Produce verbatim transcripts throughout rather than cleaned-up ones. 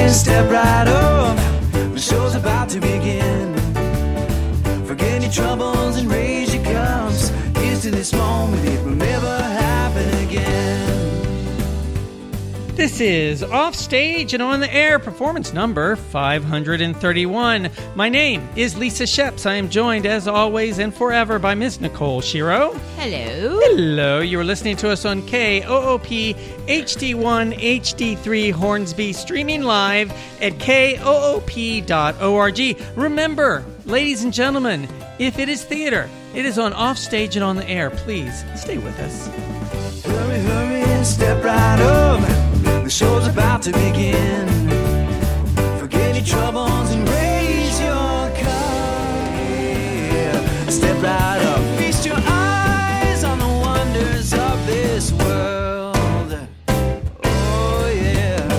in, step right up. The show's about to begin. Forget your troubles and raise your cups. Here's to this moment, it will never happen again. This is Offstage and On the Air, performance number five hundred thirty-one. My name is Lisa Sheps. I am joined, as always and forever, by Miz Nicole Shiro. Hello. Hello. You are listening to us on K O O P H D one H D three Hornsby, streaming live at K O O P dot org. Remember, ladies and gentlemen, if it is theater, it is on Offstage and On the Air. Please, stay with us. Hurry, hurry, and step right up. The show's about to begin. Forget your troubles and raise your cup. Yeah. Step right up. Feast your eyes on the wonders of this world. Oh, yeah.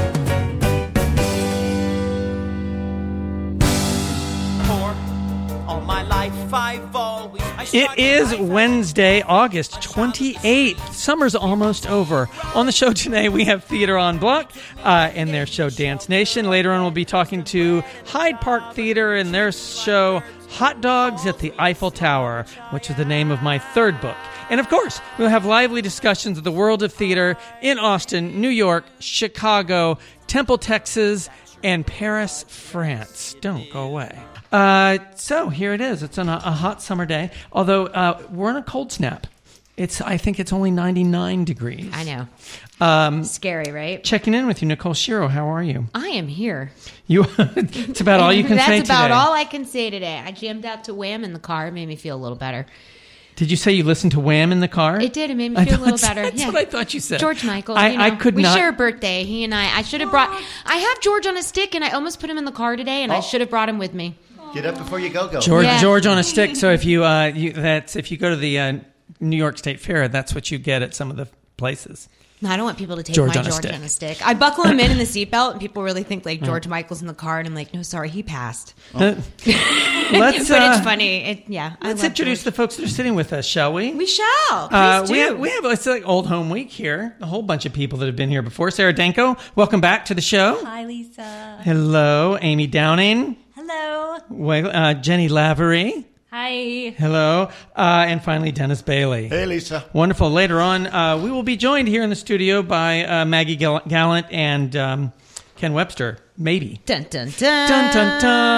For all my life I've always... It is Wednesday, August twenty-eighth. Summer's almost over. On the show today, we have Theater en Bloc uh, and their show Dance Nation. Later on, we'll be talking to Hyde Park Theater and their show Hot Dogs at the Eiffel Tower, which is the name of my third book. And of course, we'll have lively discussions of the world of theater in Austin, New York, Chicago, Temple, Texas, and Paris, France. Don't go away. Uh, so here it is. It's on a, a hot summer day, although uh, we're in a cold snap. It's I think it's only ninety-nine degrees. I know. Um, Scary, right? checking in with you, Nicole Shiro. How are you? I am here. You. It's about all you can That's say today. That's about today. all I can say today. I jammed out to Wham in the car. It made me feel a little better. Did you say you listened to Wham in the car? It did. It made me I feel a little thought- better. That's yeah. what I thought you said. George Michael. I, you know, I could we not. We share a birthday. He and I. I should have brought... I have George on a stick, and I almost put him in the car today, and Oh. I should have brought him with me. Get up before you go go. George, Yeah. George on a stick. So if you, uh, you that's if you go to the uh, New York State Fair, that's what you get at some of the places. No, I don't want people to take George my on a George stick. on a stick. I buckle him in in the seatbelt, and people really think like George Michael's in the car, and I'm like, no, sorry, he passed. Uh, let's but uh, it's funny. It, yeah, I let's love introduce George. the folks that are sitting with us, shall we? We shall. Please Uh, do. we have we have it's like old home week here. A whole bunch of people that have been here before. Sarah Danko, welcome back to the show. Hi, Lisa. Hello, Amy Downing. Hello. Well, uh, Jenny Lavery. Hi. Hello, uh, and finally Dennis Bailey. Hey, Lisa. Wonderful. Later on, uh, we will be joined here in the studio by uh, Maggie Gall- Gallant and um, Ken Webster. Maybe. Dun dun dun Dun dun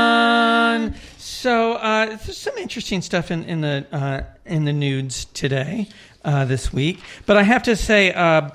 dun. So uh, there's some interesting stuff in, in the uh, in the nudes today, uh, this week. But I have to say, uh,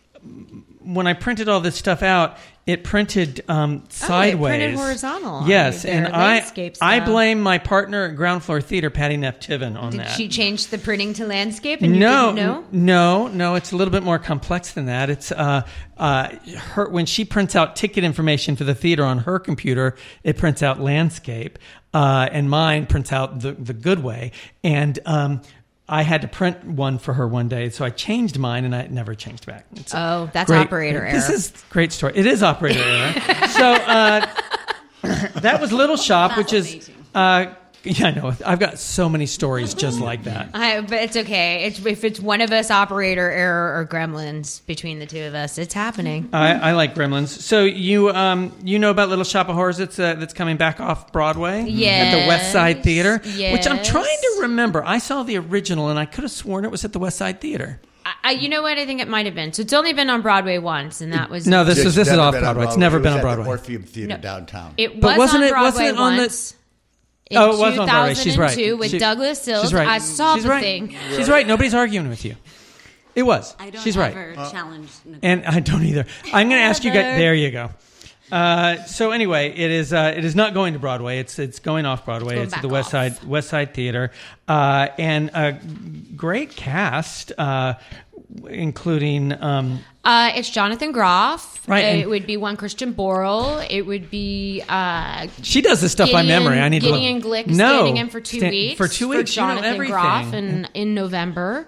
when I printed all this stuff out, it printed um, sideways. Oh, it printed horizontal. Yes, Their and I landscape I style. blame my partner at Ground Floor Theater, Patty Neff Tiven, on Did that. she change the printing to landscape and you no, didn't know? no, no. It's a little bit more complex than that. It's uh, uh, her when she prints out ticket information for the theater on her computer, it prints out landscape, uh, and mine prints out the the good way. And um, I had to print one for her one day, so I changed mine, and I never changed back. It's Oh, that's great- operator error. This is a great story. It is operator error. So uh, that was Little Shop, which is. Uh, Yeah, I know. I've got so many stories just like that. I, but it's okay. It's, if it's one of us, operator error or gremlins between the two of us, it's happening. I, I like Gremlins. So you um you know about Little Shop of Horrors that's uh, that's coming back off Broadway at the West Side Theater, which I'm Yes. trying to remember. I saw the original and I could have sworn it was at the West Side Theater. I, I, you know what? I think it might have been. So it's only been on Broadway once, and that was No, this It's is this is never off been on Broadway. It's never It been was on at the Broadway. Orpheum Theater No. downtown. It But was wasn't on it- wasn't Broadway it on the- once. In Oh, it was on Broadway. She's right. two thousand two with She- Douglas Sills. She's right. I saw She's the right. thing. She's right. Nobody's arguing with you. It was. I don't She's right. ever challenge Nicole. And I don't either. I'm going to ask you guys. There you go. Uh, so anyway, it is. Uh, it is not going to Broadway. It's it's going off Broadway. It's going It's at the back West off. Side West Side Theater, uh, and a great cast, uh, including. Um, Uh, it's Jonathan Groff. Right, Uh, and- it would be one Christian Borle. It would be uh, she does this stuff by Gideon- memory. I need Gideon to look. Glick no, standing in for two Sta- weeks. For two weeks, for you know Jonathan everything. Groff in, in November.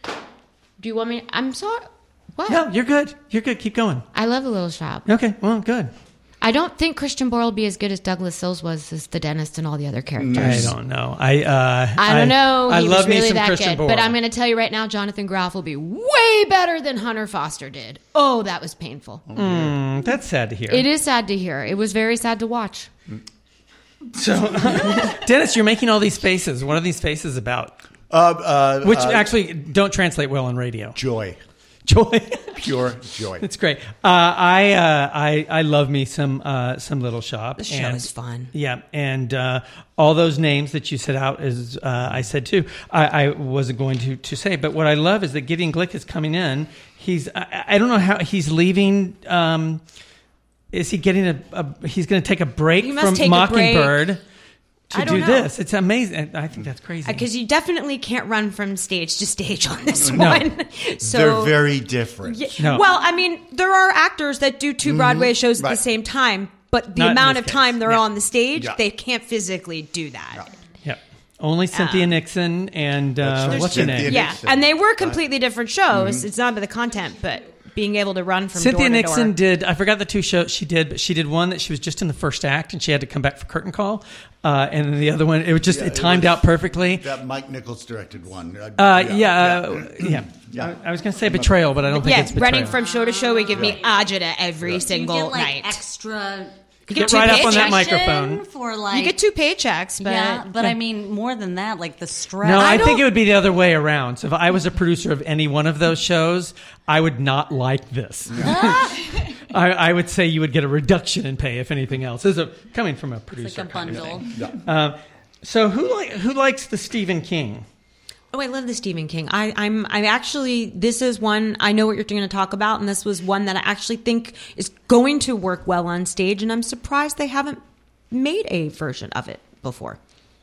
Do you want me? I'm sorry. What? No, you're good. You're good. Keep going. I love The Little Shop. Okay. Well, good. I don't think Christian Borle will be as good as Douglas Sills was as the dentist and all the other characters. I don't know. I uh, I don't know. I He love was me really some that Christian good. Borle. But I'm going to tell you right now, Jonathan Groff will be way better than Hunter Foster did. Oh, that was painful. Mm, Mm, that's sad to hear. It is sad to hear. It was very sad to watch. So, Dennis, you're making all these faces. What are these faces about? Uh, uh, Which uh, actually don't translate well on radio. joy, Joy. pure joy. It's great. Uh, I, uh, I I love me some uh, some Little Shop. The show and, is fun. Yeah, and uh, all those names that you set out, as uh, I said too, I, I wasn't going to, to say. But what I love is that Gideon Glick is coming in. He's I, I don't know how he's leaving. Um, is he getting a? a he's going to take a break He must from take a Mockingbird break. to I don't do know. this. It's amazing. I think that's crazy. Because you definitely can't run from stage to stage on this No. one. So They're very different. Yeah. No. Well, I mean, there are actors that do two Broadway shows at Right. the same time, but the Not in amount this of case. time they're Yeah. on the stage, Yeah. they can't physically do that. Yeah. Only Cynthia Um, Nixon and uh, That's right. what's her Cynthia name? Yeah, Nixon. and they were completely different shows. It's not about the content, but being able to run from Cynthia door to Nixon door. did. I forgot the two shows she did, but she did one that she was just in the first act, and she had to come back for curtain call. Uh, and then the other one, it was just Yeah, it it timed was- out perfectly. That Mike Nichols directed one. Uh, Uh, yeah, uh, yeah. Yeah. I, I was going to say betrayal, but I don't think Yeah, it's betrayal. running from show to show, we give me agita every You single get like night. extra. You Get two right up on that paychecks. microphone. For like, You get two paychecks, but yeah, but I mean more than that, like the stress. No, I, I think don't- it would be the other way around. So if I was a producer of any one of those shows, I would not like this. I, I would say you would get a reduction in pay, if anything else. This is a, coming from a It's producer. like a kind of bundle. thing. Uh, so who like who likes the Stephen King? Oh, I love the Stephen King. I, I'm, I actually, this is one, I know what you're going to talk about, and this was one that I actually think is going to work well on stage, and I'm surprised they haven't made a version of it before.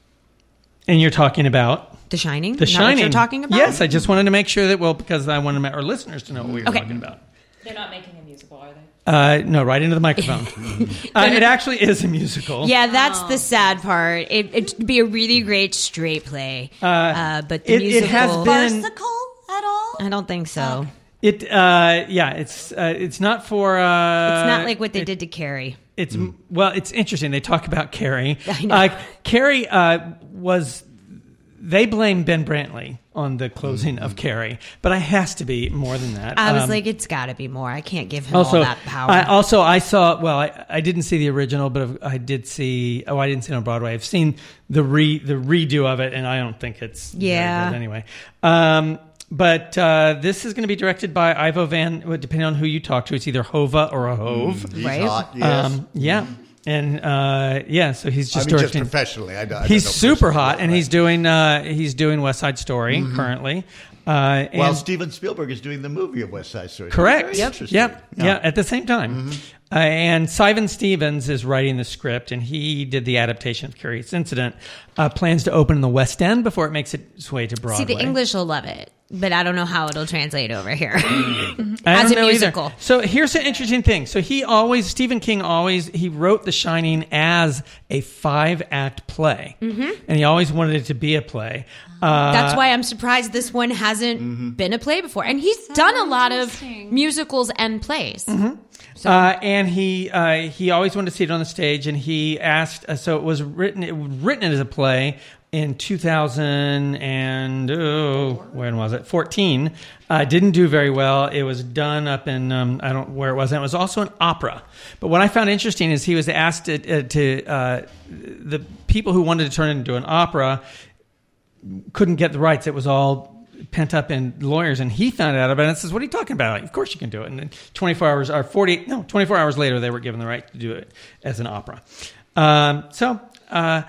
And you're talking about The Shining? The Is that what Shining. you're talking about? Yes, I just wanted to make sure that, well, because I wanted our listeners to know what we were Okay. talking about. They're not making a musical, are they? Uh, no, right into the microphone. uh, it actually is a musical. Yeah, that's the sad part. It, it'd be a really great straight play, uh, but the it- it musical, has been- Farcical at all? I don't think so. It, uh, yeah, it's uh, it's not for. Uh, It's not like what they it- did to Carrie. It's well, it's interesting. They talk about Carrie. I know. Uh, Carrie uh, was. They blame Ben Brantley on the closing of Carrie, but it has to be more than that. I was Um, like, it's got to be more. I can't give him also, all that power. I, also, I saw. Well, I, I didn't see the original, but I did see. Oh, I didn't see it on Broadway. I've seen the re the redo of it, and I don't think it's very Yeah. good anyway. Um, but uh, this is going to be directed by Ivo Van. well, Depending on who you talk to, it's either Hova or a Hove. He's Right? hot, yes. Um, yeah, and uh, yeah, so he's I just mean, just directing. professionally. I, don't- I he's don't know super personally, hot, and right. he's doing uh, he's doing West Side Story currently. Uh, and While Steven Spielberg is doing the movie of West Side Story. correct. Very Yep. interesting. Yep. Yeah. At the same time. Uh, and Simon Stevens is writing the script, and he did the adaptation of Curious Incident. Uh, plans to open in the West End before it makes its way to Broadway. See, the English will love it, but I don't know how it'll translate over here. I as don't a know musical. Either. So here's an interesting thing. So he always, Stephen King always, he wrote The Shining as a five act play, mm-hmm. and he always wanted it to be a play. Uh, That's why I'm surprised this one hasn't been a play before. And he's done a lot of interesting. musicals and plays. Uh, and he uh, he always wanted to see it on the stage, and he asked. Uh, so it was written it was written as a play in two thousand and oh, when was it? fourteen. Uh, didn't do very well. It was done up in um, I don't where it was. And it was also an opera. But what I found interesting is he was asked to, uh, to uh, the people who wanted to turn it into an opera couldn't get the rights. It was all pent up in lawyers, and he found out about it and says, "What are you talking about? Of course you can do it." And then twenty-four hours or forty no twenty-four hours later, they were given the right to do it as an opera. Um, so uh,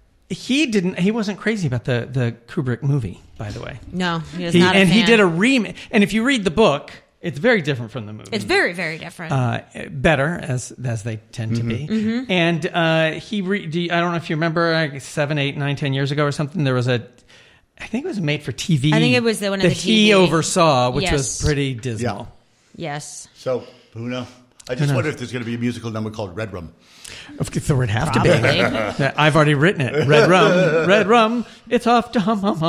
he didn't. He wasn't crazy about the the Kubrick movie, by the way. No, he was He, not a and he fan. did a remake. And if you read the book, it's very different from the movie. It's very, very different. Uh, better as as they tend to be, Mm-hmm. and uh, he. Re, do you, I don't know if you remember, like seven, eight, nine, ten years ago or something. There was a, I think it was made for T V. I think it was the one of that the T V. he oversaw, which Yes. was pretty dismal. yes. So, who knows? I just knows? wonder if there's going to be a musical number called Red Rum. Of course, there would have Probably. to be. I've already written it. Red rum, red rum. It's off to hum hum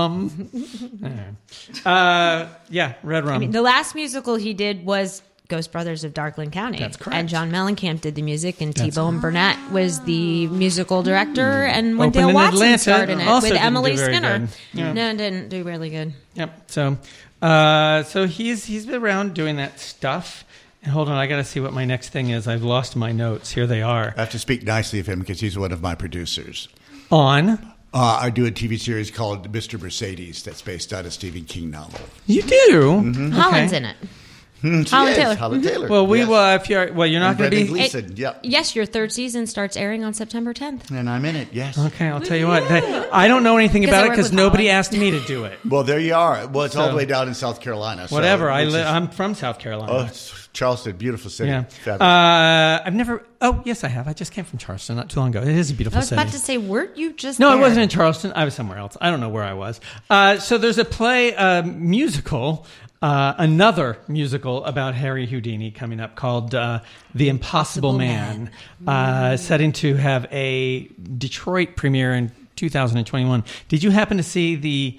hum. Uh, yeah, red rum. I mean, the last musical he did was Ghost Brothers of Darkland County. That's correct. And John Mellencamp did the music, and That's- T-Bone Burnett was the musical director, and Opened Wendell in Watson Atlanta, starred in it also with didn't Emily do very Skinner. good. Yeah. No, it didn't do really good. Yep. So, uh, so he's he's been around doing that stuff, Hold on, I got to see what my next thing is. I've lost my notes. Here they are. I have to speak nicely of him because he's one of my producers. On? Uh, I do a T V series called Mister Mercedes that's based on a Stephen King novel. You do? Mm-hmm. Holland's in it. Hmm, she Holland is, Taylor. Holland Taylor. Well, we yes. will, if you're, well, you're not And going to Brendan be. Gleeson, yep. Yes, your third season starts airing on September tenth. And I'm in it, yes. Okay, I'll tell you what. That, I don't know anything Because about I it work because with nobody Holland. asked me to do it. Well, there you are. Well, it's all So- the way down in South Carolina. so- Whatever. I which li- is- I'm from South Carolina. Oh, it's Charleston, beautiful city. yeah. Fabulous. Uh, I've never. Oh, yes, I have. I just came from Charleston not too long ago. It is a beautiful I was city. about to say, weren't you just No, there? I wasn't in Charleston. I was somewhere else. I don't know where I was. Uh, so there's a play, uh, musical, uh, another musical about Harry Houdini coming up called uh, The Impossible, Impossible Man, uh, setting to have a Detroit premiere in two thousand twenty-one. Did you happen to see the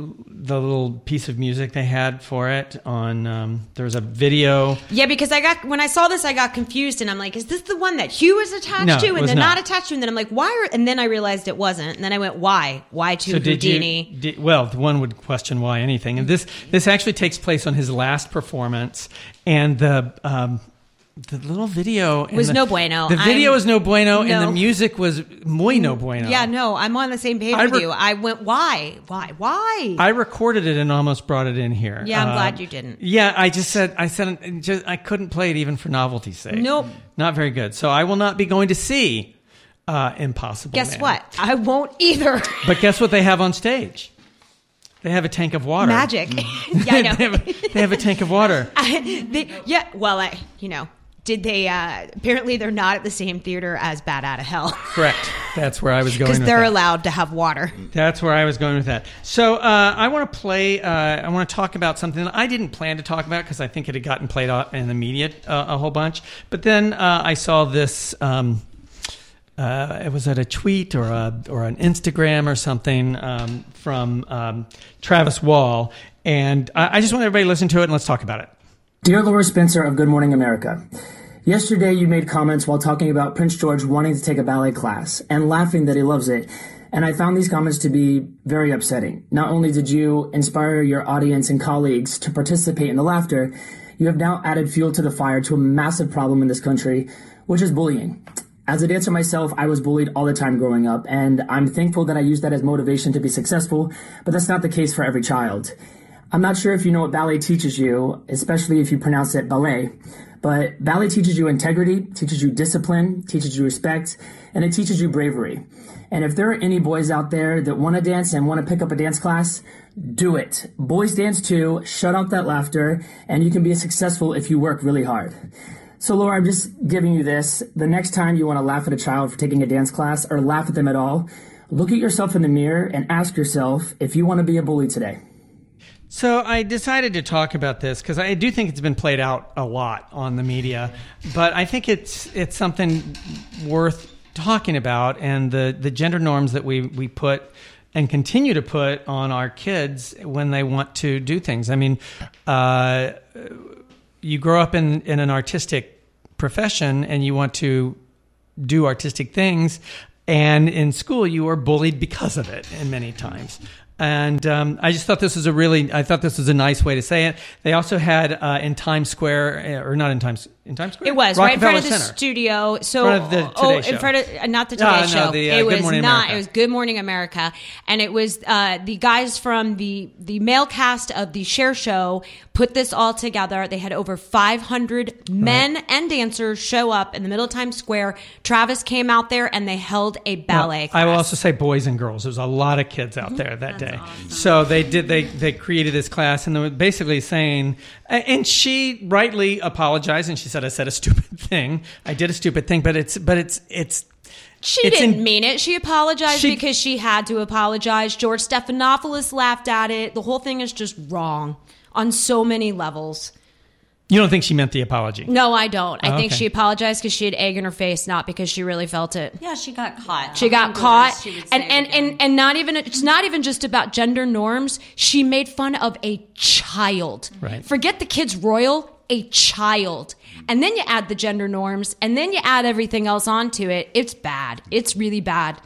the little piece of music they had for it on? Um, there was a video. Yeah, because I got when I saw this, I got confused, and I'm like, "Is this the one that Hugh is attached No, to?" it And was then not. not attached to, and then I'm like, "Why?" Are, and then I realized it wasn't, and then I went, "Why? Why to So did Houdini?" you? Did, well, one would question why anything, and this this actually takes place on his last performance, and the um, the little video and Was the- no bueno. The video I'm- was no bueno, and No. the music was muy no bueno. Yeah, no, I'm on the same page I with re- you. I went, "Why? Why? Why?" I recorded it and almost brought it in here. Yeah, I'm Uh, glad you didn't. Yeah, I just said I said it just, I couldn't play it even for novelty's sake. Nope. Not very good. So I will not be going to see uh, Impossible Guess Man. what? I won't either. But guess what they have on stage? They have a tank of water. Magic. yeah, I they, know. have a, they have a tank of water. They- yeah, well, I, you know, did they? Uh, apparently, they're not at the same theater as Bat Out of Hell Correct. That's where I was going because with they're that. allowed to have water. That's where I was going with that. So uh, I want to play. Uh, I want to talk about something that I didn't plan to talk about because I think it had gotten played out in the media uh, a whole bunch. But then uh, I saw this. Um, uh, it was at a tweet or a or an Instagram or something um, from um, Travis Wall, and I, I just want everybody to listen to it and let's talk about it. Dear Laura Spencer of Good Morning America, yesterday you made comments while talking about Prince George wanting to take a ballet class and laughing that he loves it. And I found these comments to be very upsetting. Not only did you inspire your audience and colleagues to participate in the laughter, you have now added fuel to the fire to a massive problem in this country, which is bullying. As a dancer myself, I was bullied all the time growing up, and I'm thankful that I used that as motivation to be successful, but that's not the case for every child. I'm not sure if you know what ballet teaches you, especially if you pronounce it ballet, but ballet teaches you integrity, teaches you discipline, teaches you respect, and it teaches you bravery. And if there are any boys out there that want to dance and want to pick up a dance class, do it. Boys dance too, shut out that laughter, and you can be successful if you work really hard. So Laura, I'm just giving you this. The next time you want to laugh at a child for taking a dance class or laugh at them at all, look at yourself in the mirror and ask yourself if you want to be a bully today. So I decided to talk about this because I do think it's been played out a lot on the media, but I think it's it's something worth talking about, and the, the gender norms that we, we put and continue to put on our kids when they want to do things. I mean, uh, you grow up in, in an artistic profession and you want to do artistic things, and in school you are bullied because of it, and many times. And um, I just thought this was a really, I thought this was a nice way to say it. They also had uh, in Times Square, or not in Times, in Times Square? It was right in front of the Rockefeller Center. studio. So, In front of the oh, Today in Show. front of uh, not the Today Ah, no, Show. the, uh, it Good was Morning not. America. It was Good Morning America, and it was uh, the guys from the the male cast of the Cher Show put this all together. They had over five hundred men Right. and dancers show up in the middle of Times Square. Travis came out there, and they held a ballet Well, class. I will also say boys and girls. There was a lot of kids out there that day. So they did. They they created this class, and they were basically saying, and she rightly apologized, and she said, "I said a stupid thing. I did a stupid thing, but it's but it's it's." She it's didn't in- mean it. She apologized She- because she had to apologize. George Stephanopoulos laughed at it. The whole thing is just wrong on so many levels. You don't think she meant the apology? No, I don't. I Oh, think okay. she apologized because she had egg in her face, not because she really felt it. Yeah, she got caught. She got Google caught, this, she would say and it and, again. and and not even it's not even just about gender norms. She made fun of a child. Right. Forget the kid's royal, a child, and then you add the gender norms, and then you add everything else onto it. It's bad. It's really bad.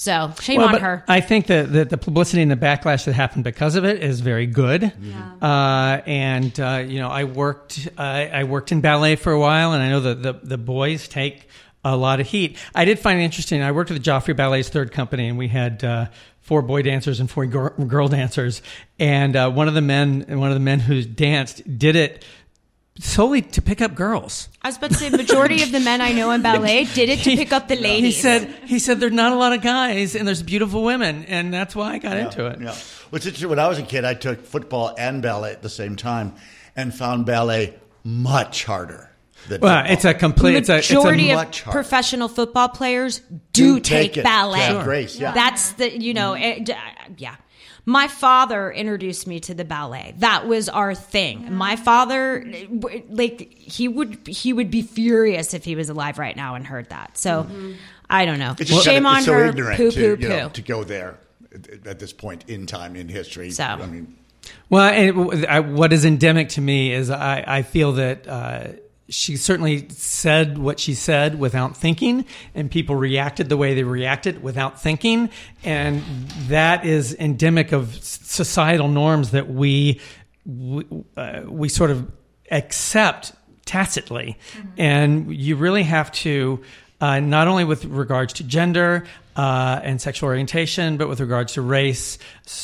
So shame Well, on but her. I think that the, the publicity and the backlash that happened because of it is very good. Yeah. Uh, and uh, you know, I worked uh, I worked in ballet for a while, and I know that the the boys take a lot of heat. I did find it interesting. I worked with Joffrey Ballet's third company, and we had uh, four boy dancers and four girl, girl dancers. And uh, one of the men, one of the men who danced, did it solely to pick up girls. I was about to say, majority of the men I know in ballet did it to pick up the ladies. He said, he said, there's not a lot of guys and there's beautiful women. And that's why I got Yeah, into it. Yeah. What's interesting, when I was a kid, I took football and ballet at the same time and found ballet much harder than Well, football. it's a complete, it's a, it's Majority a, of much harder. professional football players do, Do take take, it. ballet. Yeah, Grace, yeah. That's the, you know, it, uh, yeah. My father introduced me to the ballet. That was our thing. My father, like, he would he would be furious if he was alive right now and heard that. So, I don't know. It's just Shame kinda- on it's so her. ignorant Poo, to, poo, you poo. know, to go there at- at this point in time in history. So. I mean, well, and I, what is endemic to me is I, I feel that uh, she certainly said what she said without thinking, and people reacted the way they reacted without thinking. And that is endemic of societal norms that we, we, uh, we sort of accept tacitly. Mm-hmm. And you really have to, uh, not only with regards to gender uh, and sexual orientation, but with regards to race,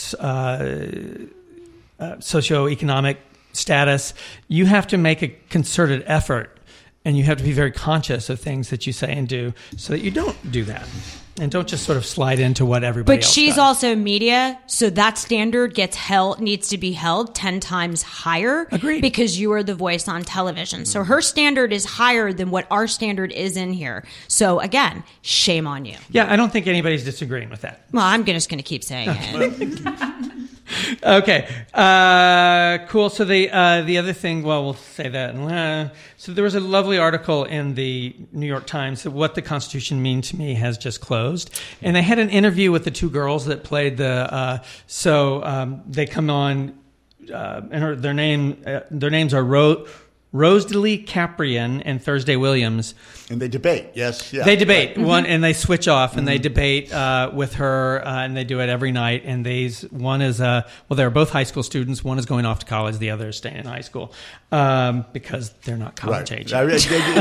uh, uh, socioeconomic status, you have to make a concerted effort, and you have to be very conscious of things that you say and do so that you don't do that and don't just sort of slide into what everybody But else she's does. also media, so that standard gets held needs to be held ten times higher. Agreed. Because you are the voice on television. So her standard is higher than what our standard is in here. So again, shame on you. Yeah, I don't think anybody's disagreeing with that. Well, I'm just going to keep saying it. Okay, uh, cool. So the uh, the other thing, well, we'll say that. Uh, so there was a lovely article in the New York Times that What the Constitution Means to Me has just closed, and they had an interview with the two girls that played the. Uh, so um, they come on, uh, and her, their name uh, their names are Ro- Rosalie Caprian and Thursday Williams. and they debate. Yes, yeah. They debate Mm-hmm. one, and they switch off, and they debate uh, with her, uh, and they do it every night. And these one is uh, well, they're both high school students. One is going off to college. The other is staying in high school um, because they're not college Right. age. I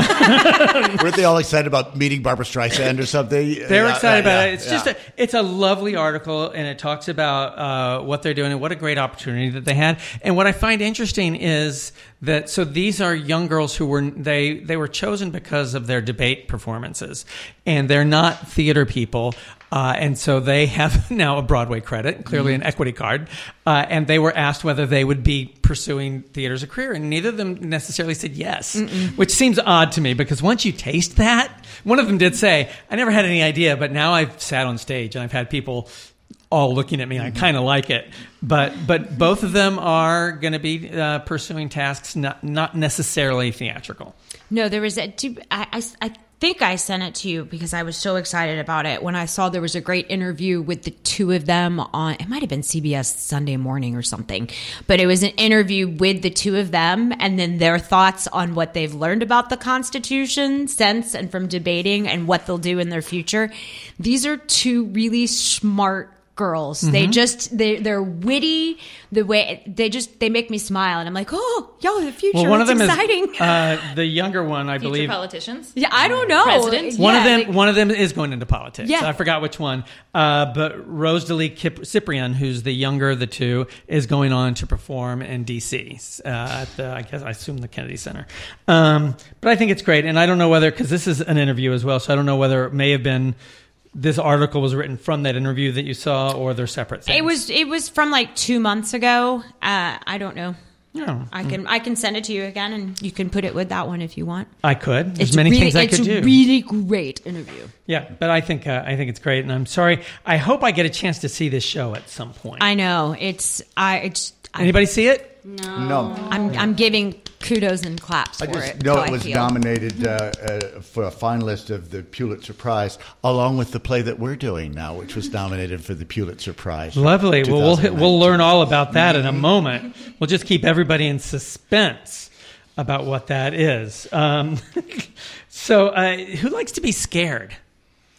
mean, weren't they all excited about meeting Barbara Streisand or something? They're Yeah, excited yeah, about yeah, it. It's yeah. just a, it's a lovely article, and it talks about uh, what they're doing and what a great opportunity that they had. And what I find interesting is that so these are young girls who were they they were chosen because of their debate performances, and they're not theater people. Uh, and so they have now a Broadway credit, clearly an equity card, uh, and they were asked whether they would be pursuing theater as a career, and neither of them necessarily said yes, Mm-mm. which seems odd to me because once you taste that, one of them did say, I never had any idea, but now I've sat on stage and I've had people all looking at me. I kind of like it, but but both of them are going to be uh, pursuing tasks not not necessarily theatrical. No, there was a. I, I, I think I sent it to you because I was so excited about it when I saw there was a great interview with the two of them on. It might have been C B S Sunday Morning or something, but it was an interview with the two of them and then their thoughts on what they've learned about the Constitution since and from debating and what they'll do in their future. These are two really smart girls. Mm-hmm. They just they they're witty. The way they just they make me smile, and I'm like, oh, y'all, the future. Well, one it's of them exciting. is uh, the younger one, I Future believe. politicians. Yeah, I don't know. President? One Yeah, of them, they- one of them is going into politics. Yeah. I forgot which one. Uh, but Rosalie Kip- Cyprian, who's the younger of the two, is going on to perform in D C uh, at the, I guess, I assume the Kennedy Center. Um, but I think it's great, and I don't know whether because this is an interview as well, so I don't know whether it may have been. This article was written from that interview that you saw, or they're separate things. It was it was from like two months ago. Uh, I don't know. Yeah. I can I can send it to you again, and you can put it with that one if you want. I could. There's It's many really, things I it's could a do. really great interview. Yeah, but I think uh, I think it's great, and I'm sorry. I hope I get a chance to see this show at some point. I know it's I it's I, Anybody see it? No. I'm I'm giving kudos and claps I for just it. know how it I was feel. nominated uh, uh, for a finalist of the Pulitzer Prize, along with the play that we're doing now, which was nominated for the Pulitzer Prize. Lovely. Well, we'll hit, we'll learn all about that in a Mm-hmm. moment. We'll just keep everybody in suspense about what that is. Um, so, uh, who likes to be scared? Eh,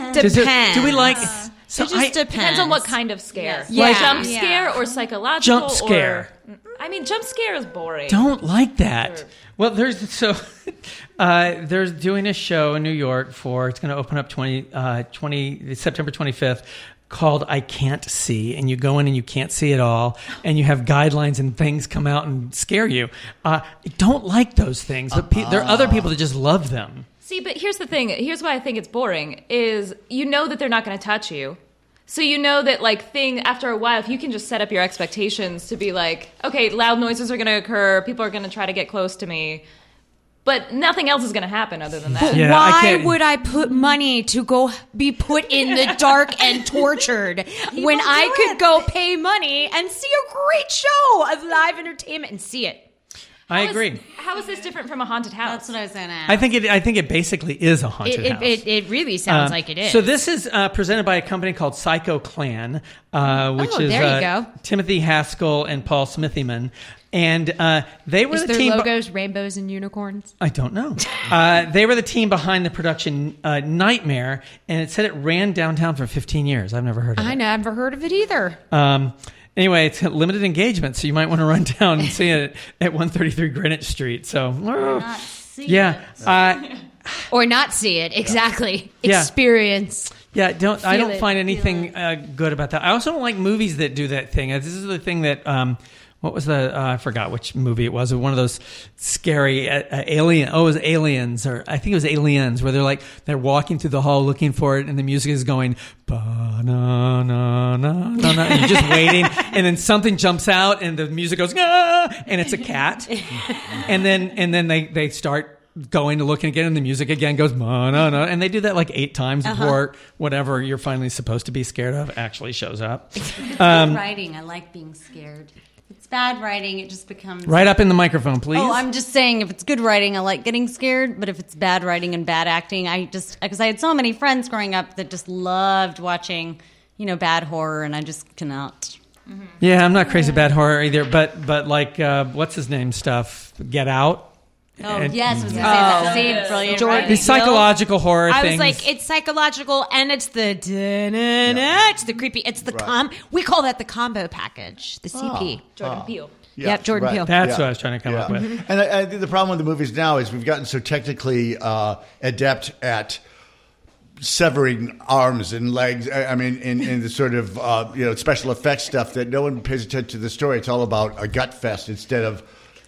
Does it- Depends. do we like? So It just I- depends. Depends on what kind of scare. Yeah. Like jump Yeah. scare or psychological. Jump scare. Or, I mean, jump scare is boring. Don't like that. Well, there's so uh, there's doing a show in New York for it's going to open up twenty, uh, twenty September twenty-fifth called I Can't See, and you go in and you can't see at all, and you have guidelines and things come out and scare you. Uh, I don't like those things, but pe- there are other people that just love them. See, but here's the thing. Here's why I think it's boring is you know that they're not going to touch you. So you know that, like, thing after a while, if you can just set up your expectations to be like, okay, loud noises are going to occur, people are going to try to get close to me, but nothing else is going to happen other than that. Yeah, I Why can't- would I put money to go be put in the dark and tortured when I could go pay money and see a great show of live entertainment and see it? I How is- agree. How is this different from a haunted house? That's what I was going to ask. I think it. I think it basically is a haunted It, house. it, it, it really sounds Um, like it is. So this is uh, presented by a company called Psycho Clan, uh, which Oh, is there you uh, go. Timothy Haskell and Paul Smithyman, and uh, they were is the their team. be- logos rainbows and unicorns? I don't know. Uh, they were the team behind the production uh, Nightmare, and it said it ran downtown for fifteen years. I've never heard of I it. never heard of it either. Um, anyway, it's limited engagement, so you might want to run down and see it at one thirty-three Greenwich Street. So, Not see yeah, it. uh, Or not see it, exactly. Yeah. Experience. yeah. Don't I Feel don't it, find feel anything uh, good about that. I also don't like movies that do that thing. Uh, This is the thing that. Um, What was the? Uh, I forgot which movie it was. One of those scary uh, uh, alien. Oh, it was Aliens, or I think it was Aliens, where they're like they're walking through the hall looking for it, and the music is going ba na na na na na, and you're just waiting, and then something jumps out, and the music goes ah, and it's a cat, and then and then they they start going to look again, and the music again goes ma na na, and they do that like eight times before whatever you're finally supposed to be scared of actually shows up. Good writing. I like being scared. If it's bad writing, it just becomes... Right up in the microphone, please. Oh, I'm just saying, if it's good writing, I like getting scared. But if it's bad writing and bad acting, I just... Because I had so many friends growing up that just loved watching, you know, bad horror, and I just cannot. Yeah, I'm not crazy about horror either, but but like uh, what's his name stuff, Get Out. Oh, And- yes, I was going to say that. See, brilliant Jordan writing. These psychological horror I things. was like, it's psychological and it's the da-na-na, it's the creepy, it's the Right. com. We call that the combo package, the C P. Jordan Peele. Yep, Jordan right. Peele. That's what I was trying to come up with. And I, I think the problem with the movies now is we've gotten so technically uh, adept at severing arms and legs. I, I mean, in, in the sort of uh, you know special effects stuff that no one pays attention to the story. It's all about a gut fest instead of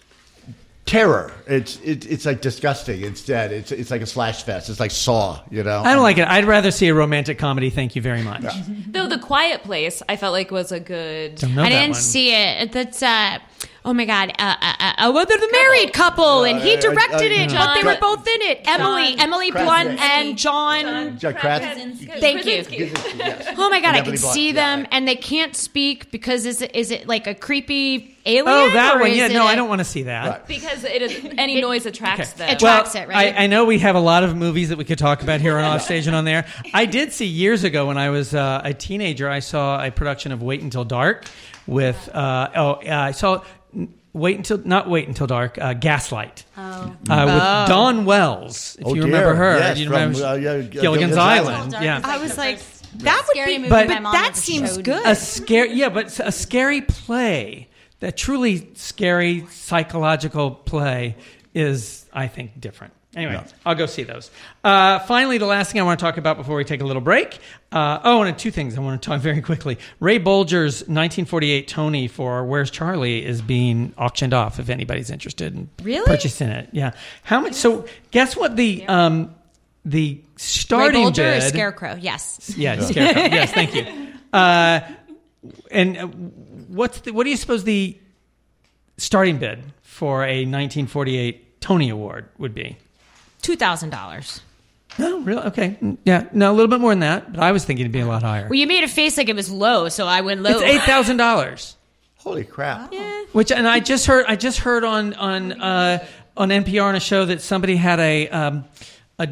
terror. It's it, it's like disgusting. Instead, it's it's like a slash fest. It's like Saw. You know. I don't like it. I'd rather see a romantic comedy. Thank you very much. Though The Quiet Place, I felt like was a good... Don't know I that didn't one. see it. That's uh oh my god, uh, uh, uh, uh well, they're the married couple, and he Uh, uh, directed uh, it, John- but they were both in it. Emily, Emily Krasinski. Blunt, and John. Jack Kratz- Thank you. Yes. Oh my god, I Emily can Blunt, see yeah. them, and they can't speak because is it is it like a creepy alien? Oh, that or one. is Yeah, it no, a- I don't want to see that. Right. Because it is any noise attracts them. Attract- Well, Tracks it, right? I, I know we have a lot of movies that we could talk about here on Offstage and on there. I did see years ago when I was uh, a teenager, I saw a production of Wait Until Dark with, uh, oh, uh, I saw Wait Until, not Wait Until Dark, uh, Gaslight. Oh. Uh, with Dawn Wells, if Oh, you dear. remember her. Yes, you from, remember uh, yeah, Gilligan's, Gilligan's Island. Island. Dark Yeah. is I like was the like, first that would scary be, movie But- my but mom that ever seems showed good. me. A scary, yeah, but a scary play, that truly scary psychological play is, I think, different. Anyway, Yeah. I'll go see those. Uh, finally, the last thing I want to talk about before we take a little break. Uh, oh, and two things I want to talk very quickly. Ray Bolger's nineteen forty-eight Tony for Where's Charlie is being auctioned off if anybody's interested in Really? purchasing it. Yeah. How much? So guess what the um, the Ray starting Bolger or bid. Scarecrow? Yes. Yeah, Scarecrow. Yes, thank you. Uh, and uh, what's the, what do you suppose the starting bid for a nineteen forty-eight Tony Award would be? Two thousand dollars. No, really? Okay. Mm, yeah, no, a little bit more than that, but I was thinking it'd be a lot higher. Well, you made a face like it was low, so I went low. It's eight thousand dollars. Holy crap! Which, and I just heard, I just heard on on uh, on N P R on a show that somebody had a um, a,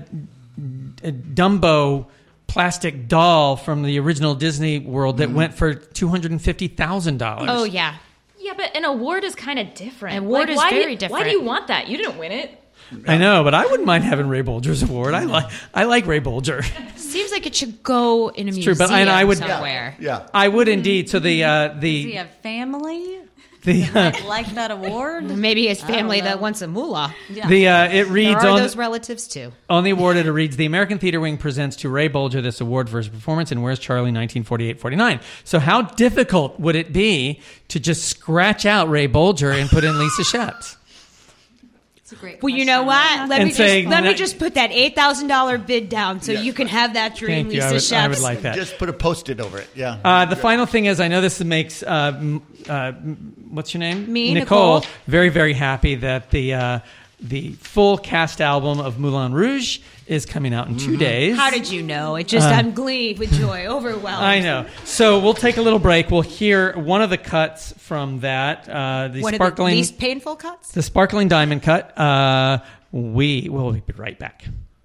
a Dumbo plastic doll from the original Disney World that went for two hundred and fifty thousand dollars. Oh yeah. Yeah, but an award is kind of different. An award Like, is why do very you, different. Why do you want that? You didn't win it. I know, but I wouldn't mind having Ray Bolger's award. I like I like Ray Bolger. Seems like it should go in a It's museum true, but and I would somewhere. Yeah. I would indeed. So the uh, Does he the have family? the uh, Like that award? Maybe his I don't family know. that wants a moolah. Yeah. the uh, it There reads are on those relatives too. on the award. It reads: the American Theater Wing presents to Ray Bolger this award for his performance in Where's Charlie nineteen forty-eight forty-nine. So how difficult would it be to just scratch out Ray Bolger and put in Lisa Shepps? It's a great Well, you know question. what? Let And me say, just let me "No." just put that eight thousand dollar bid down so Yeah. you can have that dream, Thank you. Lisa I would, Shepps. I would like that. Just put a post-it over it. Yeah. Uh, the final thing is, I know this makes uh, m- uh, m- what's your name? Me, Nicole. Nicole. Very, very happy that the uh, the full cast album of Moulin Rouge is coming out in two days. How did you know? It just I'm glee with joy, overwhelmed. I know. So we'll take a little break. We'll hear one of the cuts from that. Uh, the One sparkling, of the least painful cuts. the sparkling diamond cut. Uh, we will be right back.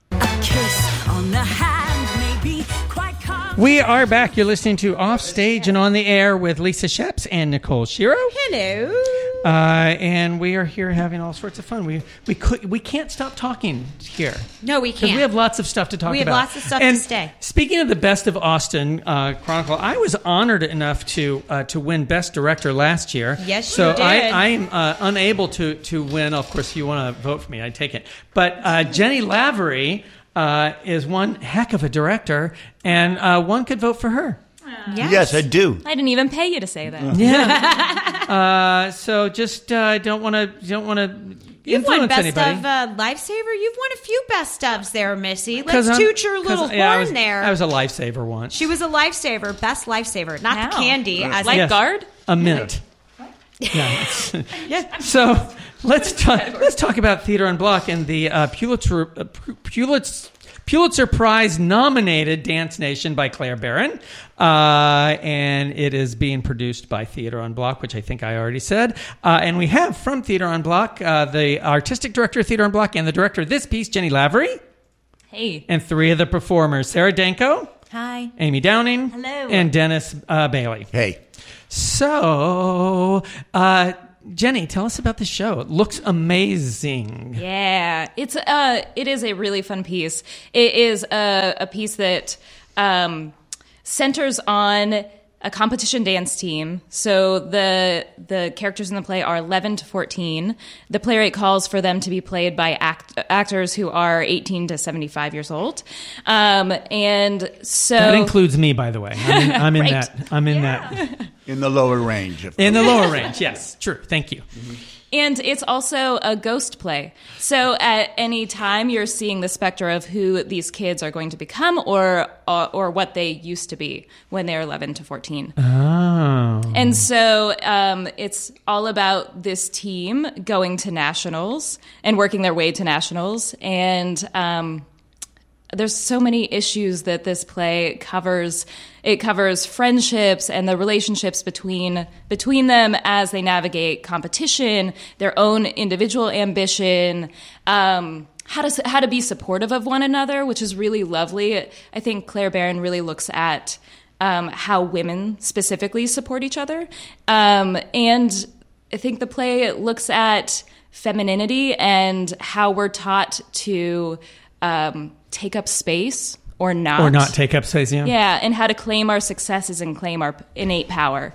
Kiss on the hand may be quite calm. We are back. You're listening to Off Stage and On the Air with Lisa Shepps and Nicole Shiro. Hello. Uh, and we are here having all sorts of fun. We we could we can't stop talking here. No, we Because can't. we have lots of stuff to talk We have about. lots of stuff to and stay. Speaking of the Best of Austin uh, Chronicle, I was honored enough to uh, to win Best Director last year. Yes, so you did. I I am uh, unable to to win. Of course, if you want to vote for me, I'd take it. But uh, Jenny Lavery uh, is one heck of a director, and uh, one could vote for her. Yes. Yes, I do. I didn't even pay you to say that. Yeah. uh, so just uh, don't want to don't want to You've influence won Best anybody. of uh, Lifesaver. You've won a few Best ofs there, Missy. 'Cause Let's I'm- toot your 'cause, little yeah, I horn was, there. I was a lifesaver once. She was a lifesaver, best lifesaver, not How? the candy. As Yes. Lifeguard? A mint. Yeah. it's- So let's talk. Let's talk about Theater on Block and the uh, Pulitzer uh, Pulitzer. Pulitzer Prize nominated Dance Nation by Claire Barron. Uh, and it is being produced by Theater on Block, which I think I already said. Uh, and we have from Theater on Block uh, the artistic director of Theater on Block and the director of this piece, Jenny Lavery, Hey. and three of the performers, Sarah Danko, Hi. Amy Downing, Hello. and Dennis uh, Bailey. Hey. So, uh, Jenny, tell us about the show. It looks amazing. Yeah, it's uh, it is a really fun piece. It is a, a piece that um, centers on a competition dance team. So the the characters in the play are eleven to fourteen. The playwright calls for them to be played by act, actors who are eighteen to seventy-five years old. Um, and so That includes me, by the way. I'm in, I'm in Right. that. I'm in that. In the lower range. Of In the lower range, yes. True. Thank you. And it's also a ghost play. So at any time, you're seeing the specter of who these kids are going to become or or, or what they used to be when they're eleven to fourteen. Oh. And so um, it's all about this team going to nationals and working their way to nationals. And um, there's so many issues that this play covers. It covers friendships and the relationships between between them as they navigate competition, their own individual ambition, um, how to how to be supportive of one another, which is really lovely. I think Claire Barron really looks at um, how women specifically support each other, um, and I think the play looks at femininity and how we're taught to um, take up space or not. Or not take up space, yeah. Yeah, and how to claim our successes and claim our innate power.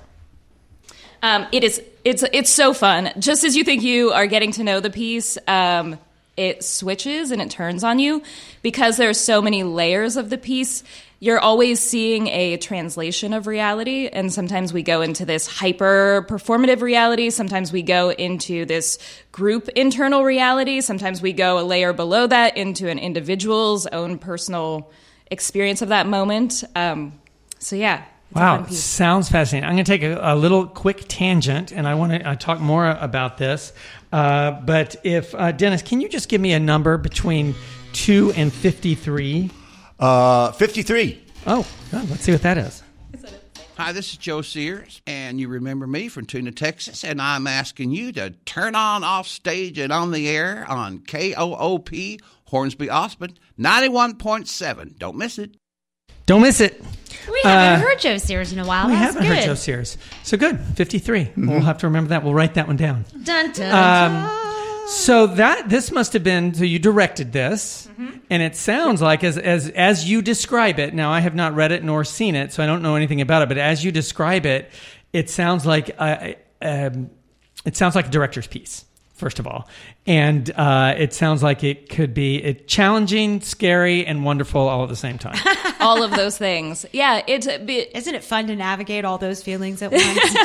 Um, it is it's it's so fun. Just as you think you are getting to know the piece, um, it switches and it turns on you because there are so many layers of the piece. You're always seeing a translation of reality, and sometimes we go into this hyper performative reality. Sometimes we go into this group internal reality. Sometimes we go a layer below that into an individual's own personal experience of that moment. Um, so yeah. It's a Wow, fun piece. sounds fascinating. I'm going to take a, a little quick tangent, and I want to uh, talk more about this. Uh, but if, uh, Dennis, can you just give me a number between two and fifty-three? Uh, fifty-three. Oh, God, let's see what that is. Hi, this is Joe Sears, and you remember me from Tuna, Texas, and I'm asking you to turn on Off Stage and On the Air on K O O P, Hornsby Osmond, ninety-one point seven. Don't miss it. Don't miss it. We haven't Uh, heard Joe Sears in a while. We That's haven't good. heard Joe Sears. So good, fifty-three. We'll have to remember that. We'll write that one down. Dun, dun, Um, dun. So that this must have been so you directed this, mm-hmm. and it sounds like as as as you describe it. Now I have not read it nor seen it, so I don't know anything about it. But as you describe it, it sounds like a, um, it sounds like a director's piece. First of all, and uh, it sounds like it could be it challenging, scary, and wonderful all at the same time. All of those things. Yeah, it's it, isn't it fun to navigate all those feelings at once?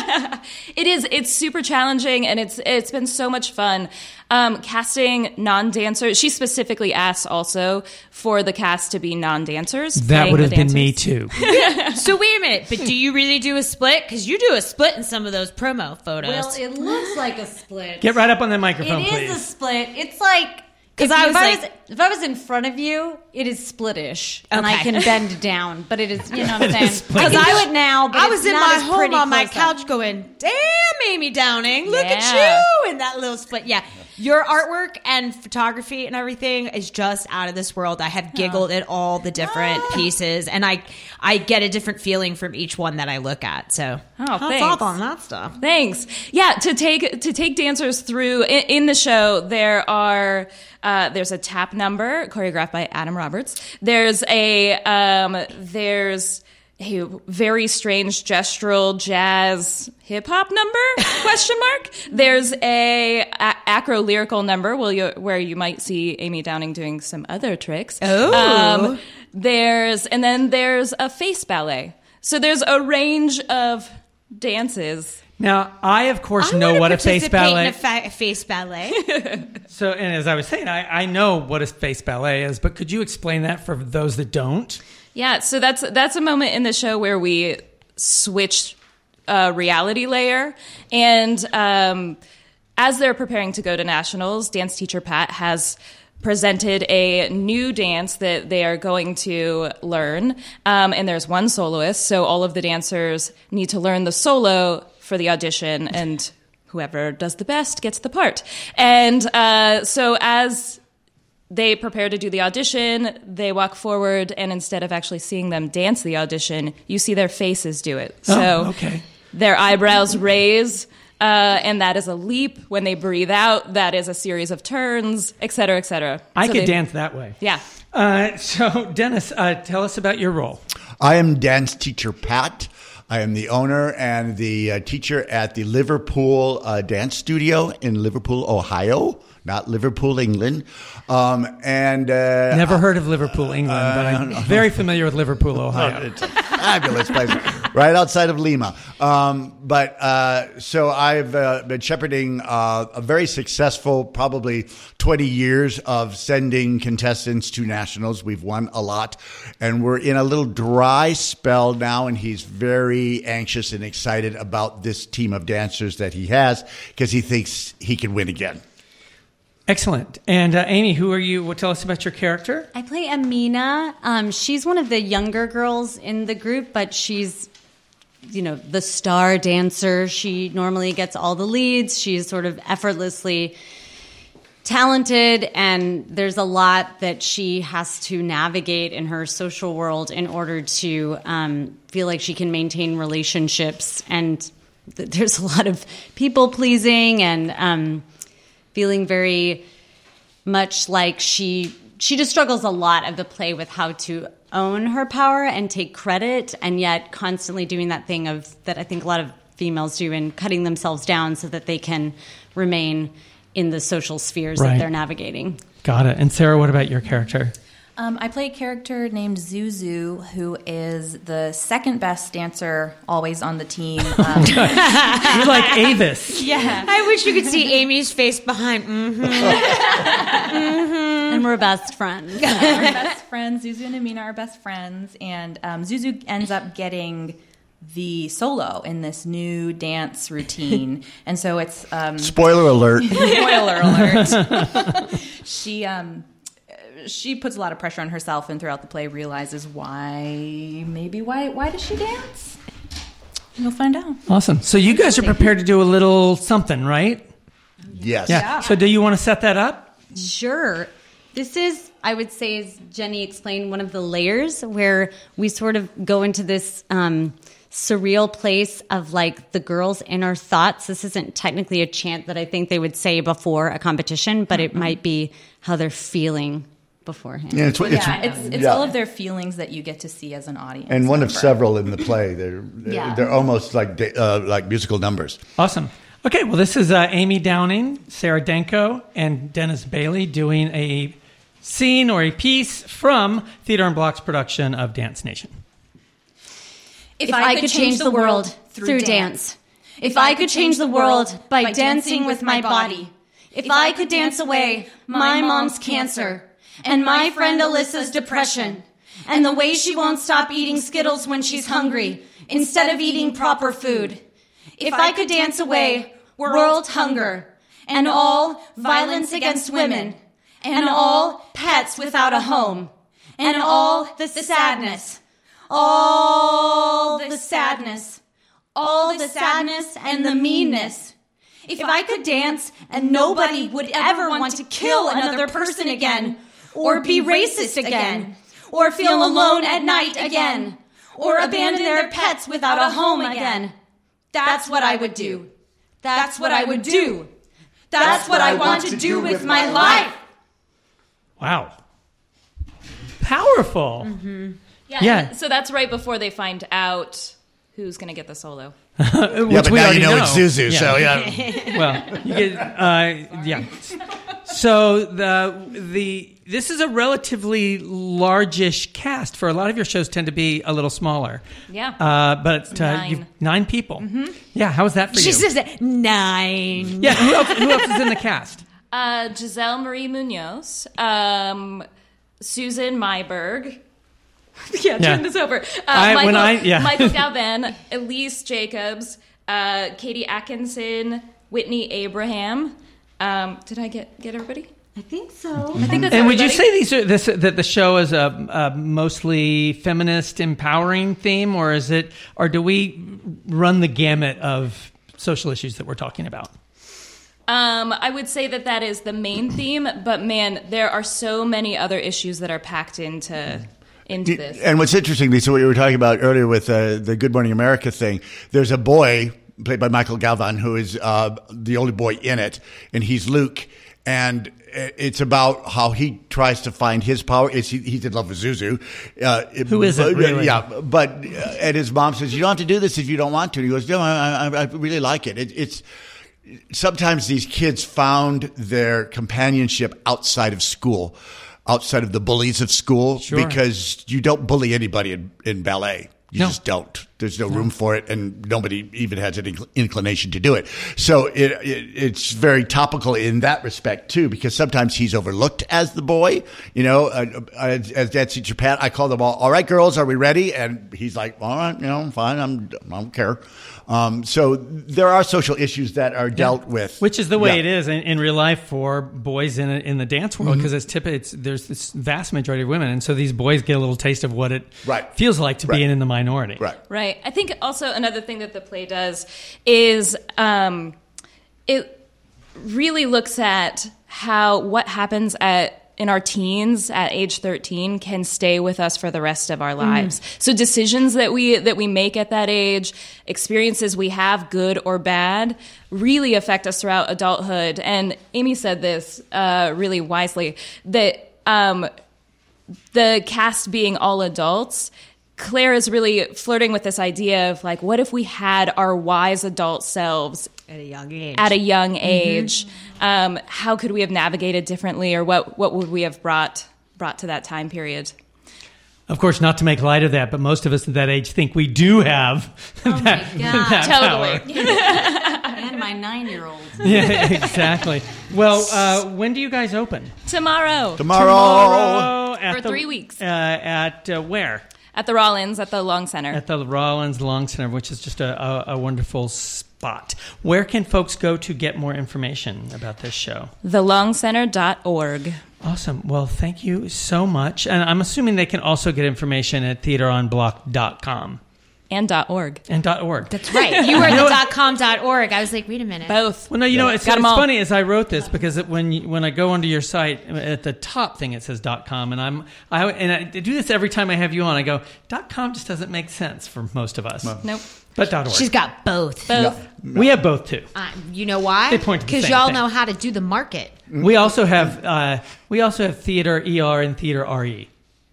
It is. It's super challenging, and it's it's been so much fun. Um, casting non-dancers. She specifically asked also for the cast to be non-dancers. That would have been me too. So wait a minute, but do you really do a split? Because you do a split in some of those promo photos. Well, it looks like a split. Get right up on the microphone, it please. It is a split. It's like because if, I was if like, I was, if I was in front of you, it is split-ish, okay. and I can bend down. But it is, you know what I'm saying? Because I can I do it now. But I was it's in not my as home pretty on my close couch, up. going, "Damn, Amy Downing, look Yeah. at you!" in that little split. Yeah, your artwork and photography and everything is just out of this world. I have giggled at all the different pieces, and I I get a different feeling from each one that I look at. So, oh, hats thanks. off on that stuff. Thanks. Yeah, to take to take dancers through in, in the show, there are uh, there's a tap number choreographed by Adam Roberts. There's a um, there's a very strange gestural jazz hip hop number question mark. There's a, a acro lyrical number where you where you might see Amy Downing doing some other tricks. Oh. Um, there's and then there's a face ballet. So there's a range of dances. Now, I, of course, I know what a participate face ballet in a, fa- a face ballet. So, and as I was saying, I, I know what a face ballet is, but could you explain that for those that don't? Yeah, so that's that's a moment in the show where we switch a reality layer. And um, as they're preparing to go to nationals, dance teacher Pat has presented a new dance that they are going to learn. Um, and there's one soloist, so all of the dancers need to learn the solo for the audition, and whoever does the best gets the part. And uh, so as they prepare to do the audition, they walk forward, and instead of actually seeing them dance the audition, you see their faces do it. So oh, okay. Their eyebrows raise, uh, and that is a leap. When they breathe out, that is a series of turns, et cetera, et cetera. I so could they, dance that way. Yeah. Uh, so, Dennis, uh, tell us about your role. I am dance teacher Pat. I am the owner and the uh, teacher at the Liverpool uh, Dance Studio in Liverpool, Ohio, not Liverpool, England. Um, and uh, Never heard of Liverpool, England, uh, but I'm very familiar with Liverpool, Ohio. It's a fabulous place, right outside of Lima. Um, but uh, so I've uh, been shepherding uh, a very successful, probably twenty years of sending contestants to nationals. We've won a lot, and we're in a little dry spell now, and he's very anxious and excited about this team of dancers that he has because he thinks he can win again. Excellent. And uh, Amy, who are you? Well, tell us about your character. I play Amina. Um, she's one of the younger girls in the group, but she's, you know, the star dancer. She normally gets all the leads. She's sort of effortlessly talented, and there's a lot that she has to navigate in her social world in order to um, feel like she can maintain relationships. And th- there's a lot of people pleasing and um, feeling very much like she she just struggles a lot of the play with how to own her power and take credit, and yet constantly doing that thing of that I think a lot of females do in cutting themselves down so that they can remain in the social spheres Right. that they're navigating. Got it. And Sarah, what about your character? Um, I play a character named Zuzu, who is the second best dancer always on the team. Um, You're like Avis. Yeah. I wish you could see Amy's face behind. Mm-hmm. And we're best friends. our best friends, Zuzu and Amina are best friends, and um, Zuzu ends up getting the solo in this new dance routine, and so it's um, Spoiler alert. spoiler alert. she um, she puts a lot of pressure on herself, and throughout the play realizes why maybe why why does she dance? You'll find out. Awesome. So you guys are prepared to do a little something, right? Yes. Yeah. So do you want to set that up? Sure. This is, I would say, as Jenny explained, one of the layers where we sort of go into this um, surreal place of like the girls' inner thoughts. This isn't technically a chant that I think they would say before a competition, but it might be how they're feeling beforehand. Yeah, it's, it's, yeah, it's, it's yeah. all of their feelings that you get to see as an audience. And one of member. several in the play. They're they're, Yeah. they're almost like da- uh, like musical numbers. Awesome. Okay, well, this is uh, Amy Downing, Sarah Denko, and Dennis Bailey doing a scene or a piece from Theater on Block's production of Dance Nation. If I could change the world through dance. If I could change the world by dancing with my body. If I could dance away my mom's cancer and my friend Alyssa's depression and the way she won't stop eating Skittles when she's hungry instead of eating proper food. If I could dance away world hunger and all violence against women and all pets without a home and all the sadness, all the sadness, all the sadness and the meanness. If I could dance and nobody would ever want to kill another person again, or be racist again, or feel alone at night again, or abandon their pets without a home again, that's what I would do. That's what I would do. That's what I want to do with my life. Wow. Powerful. Mm-hmm. Yeah, Yeah. So that's right before they find out who's going to get the solo. Which yeah, but we now already you know, know. it's Zuzu, Yeah. so yeah. Well, you get, uh, yeah. So the the this is a relatively largish cast. For a lot of your shows, tend to be a little smaller. Yeah. Uh, but uh, Nine. you've, nine people. Mhm. Yeah. How is that for She you? says it, nine. Yeah. Who else, who else is in the cast? Uh, Giselle Marie Munoz, um, Susan Myberg. yeah, turn Yeah. this over. Uh, I- Michael, when I- yeah. Michael Galvan, Elise Jacobs, uh, Katie Atkinson, Whitney Abraham. Um, did I get get everybody? I think so. I think that's And would you everybody. say these are this that the show is a, a mostly feminist, empowering theme, or is it, or do we run the gamut of social issues that we're talking about? Um, I would say that that is the main theme, but man, there are so many other issues that are packed into into this. And what's interesting, Lisa, what you were talking about earlier with uh, the Good Morning America thing, there's a boy played by Michael Galvan who is uh, the only boy in it, and he's Luke. And it's about how he tries to find his power. It's, he, he's in love with Zuzu. Uh, Who isn't, but, really? Yeah, but uh, and his mom says, you don't have to do this if you don't want to. And he goes, no, I, I, I really like it. it. It's sometimes these kids found their companionship outside of school, outside of the bullies of school, Sure. because you don't bully anybody in, in ballet. You No. just don't. There's no, no room for it, and nobody even has an incl- inclination to do it. So it, it it's very topical in that respect too, because sometimes he's overlooked as the boy. You know, uh, as, as Dance Teacher Pat, I call them all. All right, girls, are we ready? And he's like, all right, you know, I'm fine. I'm I don't care. Um, so there are social issues that are dealt Yeah. with, Which is the way Yeah. it is in, in real life for boys in in the dance world, because it's typically it's, there's this vast majority of women, and so these boys get a little taste of what it Right. feels like to Right. be in, in the minority. Right. Right. I think also another thing that the play does is um, it really looks at how what happens at in our teens at age thirteen can stay with us for the rest of our lives. So decisions that we that we make at that age, experiences we have, good or bad, really affect us throughout adulthood. And Amy said this uh, really wisely, that um, the cast being all adults, Claire is really flirting with this idea of like, what if we had our wise adult selves At a young age. at a young age? Um, how could we have navigated differently, or what, what would we have brought brought to that time period? Of course, not to make light of that, but most of us at that age think we do have Oh that, my God. that Totally. power. And my nine-year-old. Yeah, exactly. Well, uh, when do you guys open? Tomorrow. Tomorrow. Tomorrow at For the- three weeks. Uh, at uh, where? At the Rollins, at the Long Center. At the Rollins Long Center, which is just a, a, a wonderful spot. Where can folks go to get more information about this show? the long center dot org. Awesome. Well, thank you so much. And I'm assuming they can also get information at theater on block dot com. And .org. And .org. That's right. You were at the dot .com dot org. I was like, wait a minute. Both. Well, no, you know, it's, Got 'em it's all. funny as I wrote this because it, when you, when I go onto your site at the top thing it says .com, and I'm I and I do this every time I have you on. I go .com just doesn't make sense for most of us. Nope. But .org. She's got both. Both. We have both too. Uh, you know why? They point to the Because same y'all thing. know how to do the market. We also have uh, we also have theater E R and theater R E.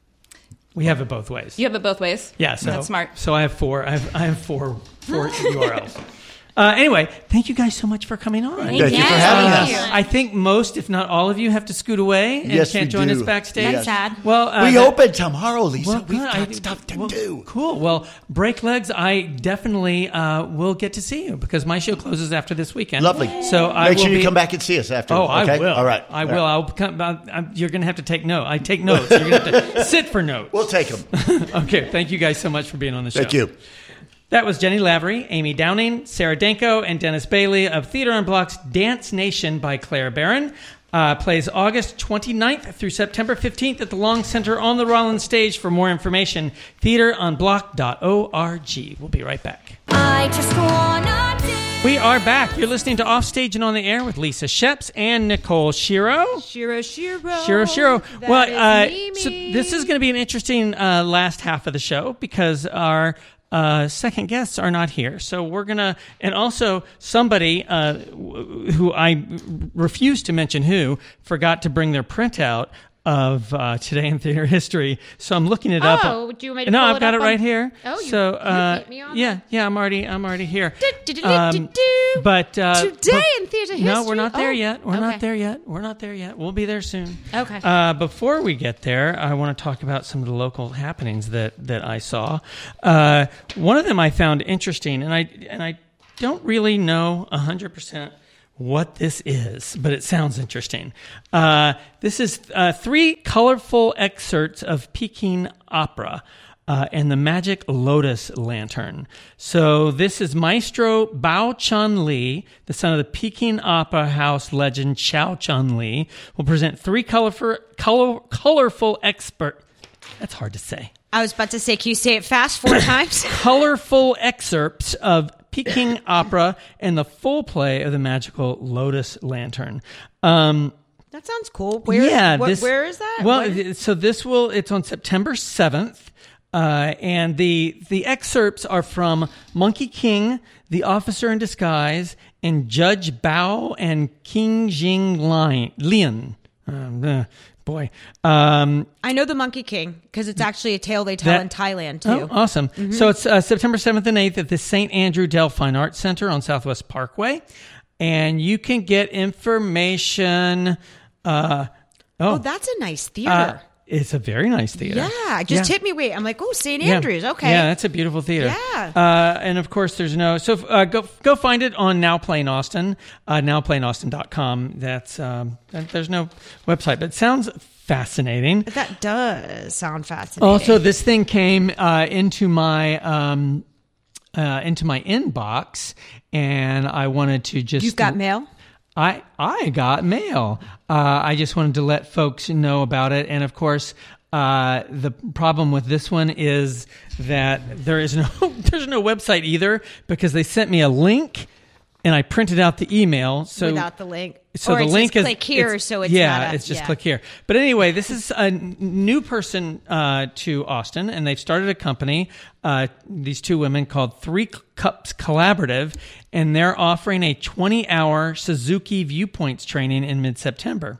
We have it both ways. You have it both ways. Yeah, so That's smart. So I have four. I have I have four four U R Ls. Uh, anyway, thank you guys so much for coming on. Thank you for having us. I think most, if not all of you, have to scoot away and Yes, can't we join do. us backstage. Yes. Sad. Well, uh, We that- open tomorrow, Lisa. Well, We've good. got I- stuff to well, do. Cool. Well, break legs. I definitely uh, will get to see you because my show closes after this weekend. Lovely. So I Make will sure you be- come back and see us after. Oh, okay? I will. All right. I All will. right. I'll come. I'm, you're going to have to take note. I take notes. You're going to have to sit for notes. We'll take them. Okay. Thank you guys so much for being on the show. Thank you. That was Jenny Lavery, Amy Downing, Sarah Danko, and Dennis Bailey of Theater on Block's Dance Nation by Claire Barron. Uh, plays August twenty-ninth through September fifteenth at the Long Center on the Rollins stage. For more information, theater on block dot org. We'll be right back. I just wanna dance. We are back. You're listening to Offstage and on the Air with Lisa Sheps and Nicole Shiro. Shiro, Shiro. Shiro, Shiro. That Well, is uh, me, so me. this is going to be an interesting uh, last half of the show because our uh, second guests are not here. So we're going to, and also somebody uh, w- who I refuse to mention who forgot to bring their printout of uh, Today in Theater History. So I'm looking it up. Oh, do you want me to No, pull I've it got up it right on- here. Oh, you- so you uh, beat me on yeah, that? yeah, I'm already, I'm already here. Do-do-do-do-do-do. Um, but uh, Today but- in Theater No, History? we're not there Oh, yet. We're okay. not there yet. We're not there yet. We'll be there soon. Okay. Uh, before we get there, I want to talk about some of the local happenings that that I saw. Uh, one of them I found interesting, and I and I don't really know a hundred percent what this is, but it sounds interesting. Uh, this is uh, three colorful excerpts of Peking opera. Uh, and the Magic Lotus Lantern. So this is Maestro Bao Chun Li, the son of the Peking Opera House legend Xiao Chun Li, will present three colorful, color, colorful expert. That's hard to say. I was about to say, can you say it fast four times? Colorful excerpts of Peking opera and the full play of the Magical Lotus Lantern. Um, That sounds cool. Where, yeah, what, this, where is that? Well, What- th- so this will. It's on September seventh. Uh, and the the excerpts are from Monkey King, The Officer in Disguise, and Judge Bao and King Jing Lion. Lian. Um, uh, boy. Um, I know the Monkey King because it's actually a tale they tell that- in Thailand Oh, too. awesome. Mm-hmm. So it's uh, September seventh and eighth at the Saint Andrew Delphine Arts Center on Southwest Parkway. And you can get information. Uh, Oh, oh, that's a nice uh, theater. it's a very nice theater. yeah, it just Yeah. hit me. Wait, I'm like, oh, Saint Yeah. Andrews. Okay. Yeah, that's a beautiful theater. Yeah. Uh, and of course, there's no. So uh, go go find it on Now Playing Austin, uh, now playing austin dot com. That's um, that- there's no website, but it sounds fascinating. That does sound fascinating. Also, this thing came uh, into my um, uh, into my inbox, and I wanted to just You've got mail? I I got mail. Uh, I just wanted to let folks know about it, and of course, uh, the problem with this one is that there is no there's no website either because they sent me a link, and I printed out the email. So Without the link. So Or the it says link is click here, so it's yeah, not a- it's just yeah. click here. But anyway, this is a n- new person uh, to Austin, and they've started a company. Uh, these two women called Three Cups Collaborative, and they're offering a twenty-hour Suzuki Viewpoints training in mid-September.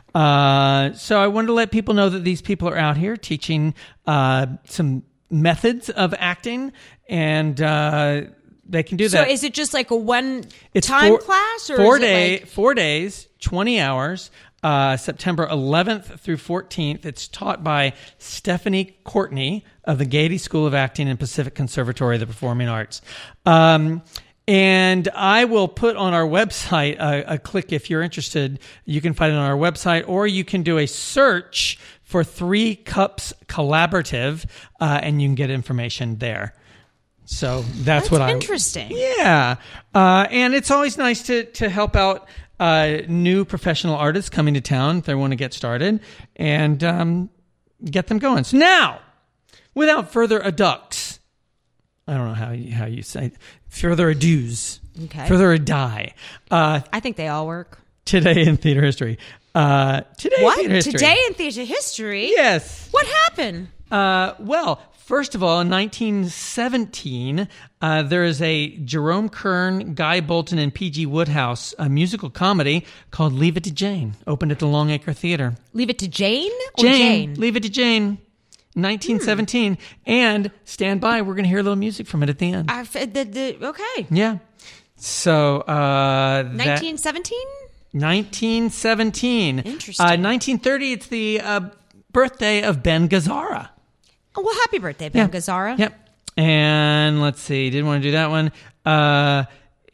Uh, so I wanted to let people know that these people are out here teaching uh, some methods of acting, and uh, they can do So that. is it just like a one It's time four, class or four is it day, like- four days, twenty hours, uh, September eleventh through fourteenth. It's taught by Stephanie Courtney of the Gaiety School of Acting and Pacific Conservatory of the Performing Arts. Um, and I will put on our website a, a click if you're interested. You can find it on our website, or you can do a search for Three Cups Collaborative, uh, and you can get information there. So that's, That's what I interesting. Yeah, uh, and it's always nice to to help out uh, new professional artists coming to town if they want to get started and um, get them going. So now, without further ado, I don't know how you, how you say further ado's. Okay. Further ado. Uh, I think they all work. today in theater history. Uh, today What? in theater history. Today in theater history? Yes. What happened? Uh, well, first of all, in nineteen seventeen, uh, there is a Jerome Kern, Guy Bolton, and P G Woodhouse a musical comedy called Leave It to Jane, opened at the Longacre Theater. Leave it to Jane or Jane, Jane? Leave It to Jane, nineteen seventeen. And stand by, we're going to hear a little music from it at the end. I, the, the, okay. Yeah. So, uh, that- nineteen seventeen? nineteen seventeen. Interesting. Uh, nineteen thirty, it's the uh, birthday of Ben Gazzara. Oh, well, happy birthday, Ben Yeah. Gazzara. Yep. And let's see, didn't want to do that one. Uh,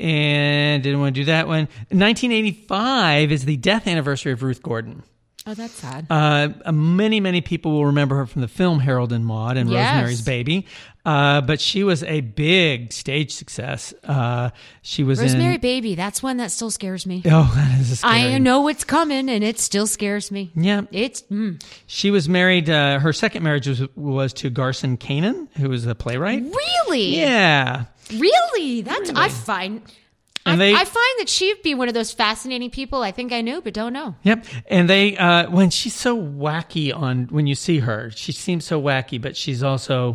and didn't want to do that one. nineteen eighty-five is the death anniversary of Ruth Gordon. Oh, that's sad. Uh, many, many people will remember her from the film Harold and Maude and Yes. Rosemary's Baby. Uh, but she was a big stage success. Uh, she was Rosemary in... Baby, that's one that still scares me. Oh, that is a scary. I know it's coming, and it still scares me. Yeah. It's... Mm. She was married, uh, her second marriage was, was to Garson Kanin, who was a playwright. Really? Yeah. Really? That's... I find... I, And they- I find that she'd be one of those fascinating people I think I know, but don't know. Yep. And they, uh, when she's so wacky on, when you see her, she seems so wacky, but she's also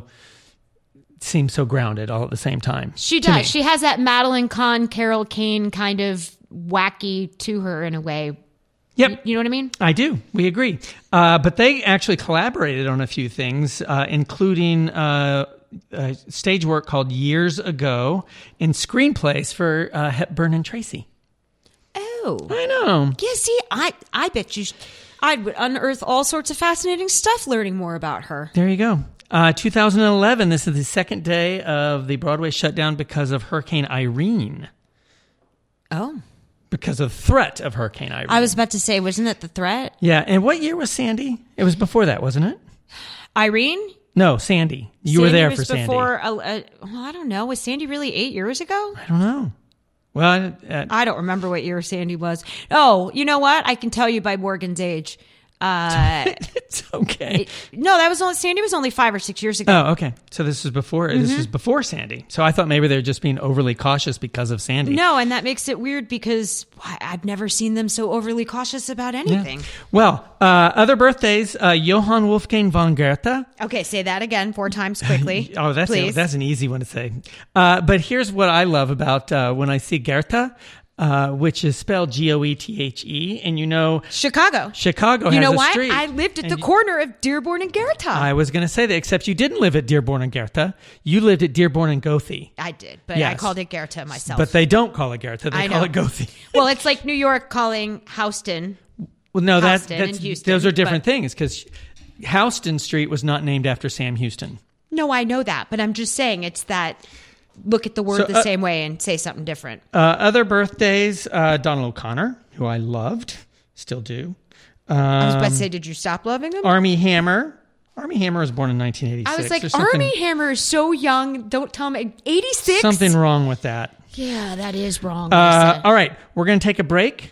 seems so grounded all at the same time. She to me. does. She has that Madeline Kahn, Carol Kane kind of wacky to her in a way. Yep. You, you know what I mean? I do. We agree. Uh, but they actually collaborated on a few things, uh, including uh, uh, stage work called Years Ago and screenplays for uh, Hepburn and Tracy. Oh. I know. Yeah, see, I, I bet you... I would unearth all sorts of fascinating stuff learning more about her. There you go. Uh, two thousand eleven, this is the second day of the Broadway shutdown because of Hurricane Irene. Oh. Because of threat of Hurricane Irene. I was about to say, wasn't it the threat? Yeah, and what year was Sandy? It was before that, wasn't it? Irene? No, Sandy. You Sandy were there was for Sandy. before, uh, uh, well, I don't know. Was Sandy really eight years ago? I don't know. Well, uh, I don't remember what year Sandy was. Oh, you know what? I can tell you by Morgan's age. Uh, it's okay. It, no, that was only Sandy was only five or six years ago. Oh, okay. So this is before. This Mhm. is before Sandy. So I thought maybe they're just being overly cautious because of Sandy. No, and that makes it weird because why, I've never seen them so overly cautious about anything. Yeah. Well, uh, other birthdays: uh, Johann Wolfgang von Goethe. Okay, say that again four times quickly. Oh, that's a, please. that's an easy one to say. Uh, but here's what I love about uh, when I see Goethe, uh, which is spelled G O E T H E, and you know Chicago. Chicago You has know a what? street. I lived at And the you- corner of Dearborn and Goethe. I was going to say that, except you didn't live at Dearborn and Goethe. You lived at Dearborn and Goethe. I did, but I Yes. called it Goethe myself. But they don't call it Goethe. They I call know. it Goethe. Well, it's like New York calling Houston. Well, no, that's, Houston that's and Houston, those are different but- things because Houston Street was not named after Sam Houston. No, I know that, but I'm just saying it's that look at the word So, the uh, same way and say something different. Uh, other birthdays: uh, Donald O'Connor, who I loved, still do. Um, I was about to say, did you stop loving him? Armie Hammer. Armie Hammer was born in nineteen eighty-six. I was like, There's something- Armie Hammer is so young. Don't tell me. eighty-six? Something wrong with that. Yeah, that is wrong. Uh, Lisa. all right, we're going to take a break,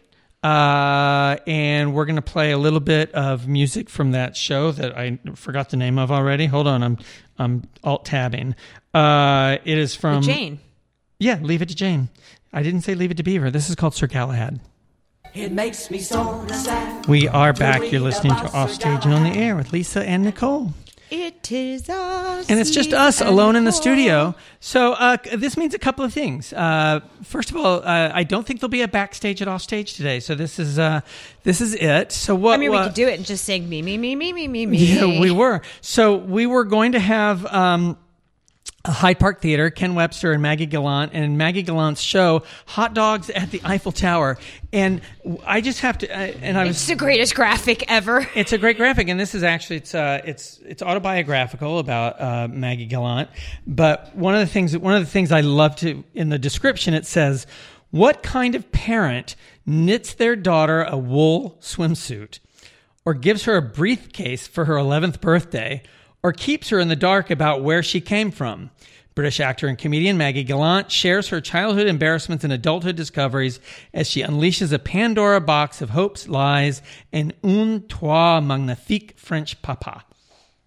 uh, and we're going to play a little bit of music from that show that I forgot the name of already. Hold on, I'm I'm alt tabbing. Uh, it is from With Jane. Yeah, Leave It to Jane. I didn't say Leave It to Beaver. This is called Sir Galahad. It makes me so sad. We are back. You're listening to Offstage and on the Air with Lisa and Nicole. It is us. And it's just Steve us and alone in the Nicole. studio. So uh, this means a couple of things. Uh, first of all, uh, I don't think there'll be a backstage at Offstage today. So this is uh, this is it. So what? I mean, we what- could do it and just sing me, me, me, me, me, me, me. Yeah, we were. So we were going to have um, Hyde Park Theater, Ken Webster and Maggie Gallant, and Maggie Gallant's show, Hot Dogs at the Eiffel Tower. And I just have to, uh, and I was. It's the greatest graphic ever. It's a great graphic, and this is actually it's uh, it's it's autobiographical about uh, Maggie Gallant. But one of the things one of the things I love to in the description it says, "What kind of parent knits their daughter a wool swimsuit, or gives her a briefcase for her eleventh birthday, or keeps her in the dark about where she came from?" British actor and comedian Maggie Gallant shares her childhood embarrassments and adulthood discoveries as she unleashes a Pandora box of hopes, lies, and un toi magnifique French papa.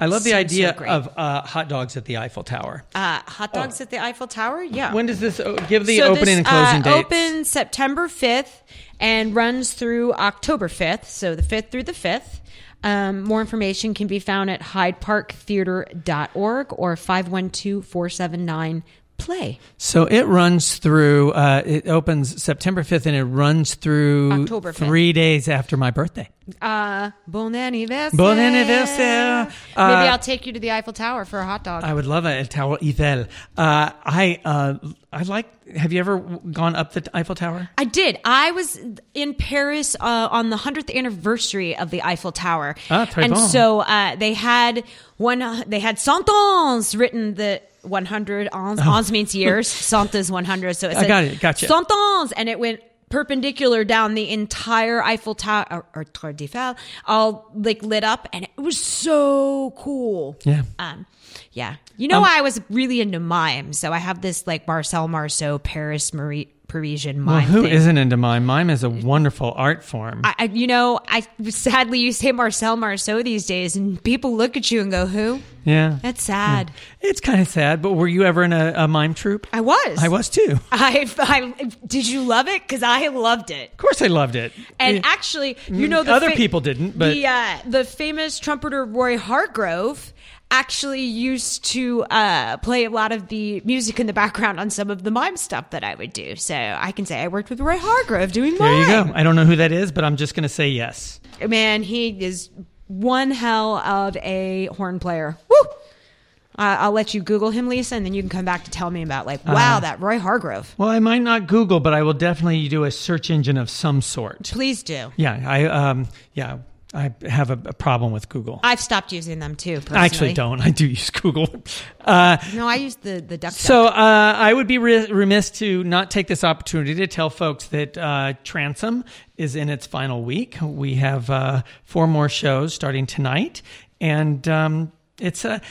I love the Sounds so idea great. of uh, hot dogs at the Eiffel Tower. Uh, hot dogs at the Eiffel Tower? Yeah. When does this uh, give the So opening this, and closing uh, dates? Opens September fifth and runs through October fifth, so the fifth through the fifth. Um, more information can be found at hyde park theater dot org or five one two, four seven nine, play. So it runs through, uh, it opens September fifth and it runs through October fifth. three days after my birthday. Uh, bon anniversaire. Bon anniversaire. Uh, Maybe I'll take you to the Eiffel Tower for a hot dog. I would love it. Tower Eiffel. Uh, I, uh, I like, have you ever gone up the Eiffel Tower? I did. I was in Paris uh, on the hundredth anniversary of the Eiffel Tower. Ah, très and bon. so uh, they had one, uh, they had cent ans written the one hundred ans. Oh. Ans means years. Cent is one hundred. So it I said got it. Gotcha. Cent ans. And it went perpendicular down the entire Eiffel Tower, or, or Tour d'Eiffel, all like lit up. And it was so cool. Yeah. Um, yeah. You know, Um, I was really into mime. So I have this like Marcel Marceau, Paris, Marie, Parisian Well, mime who thing. isn't into mime? Mime is a wonderful art form. I, I, you know, I sadly you say Marcel Marceau these days, and people look at you and go, "Who?" yeah. That's sad. It's kind of sad, but were you ever in a, a mime troupe? I was. I was too. I, I did you love it? Because I loved it. Of course I loved it. And Eh, actually, you know, the other people didn't, but- the uh, the famous trumpeter Roy Hargrove actually used to uh, play a lot of the music in the background on some of the mime stuff that I would do. So I can say I worked with Roy Hargrove doing There mime. you go. I don't know who that is, but I'm just going to say yes. Man, he is one hell of a horn player. Woo! Uh, I'll let you Google him, Lisa, and then you can come back to tell me about like, wow, Uh, that Roy Hargrove. Well, I might not Google, but I will definitely do a search engine of some sort. Please do. Yeah, I um, yeah, I have a, a problem with Google. I've stopped using them too. Personally. I actually don't. I do use Google. Uh, No, I use the the duck. so uh, I would be re- remiss to not take this opportunity to tell folks that uh, Transom is in its final week. We have uh, four more shows starting tonight, and um, it's a.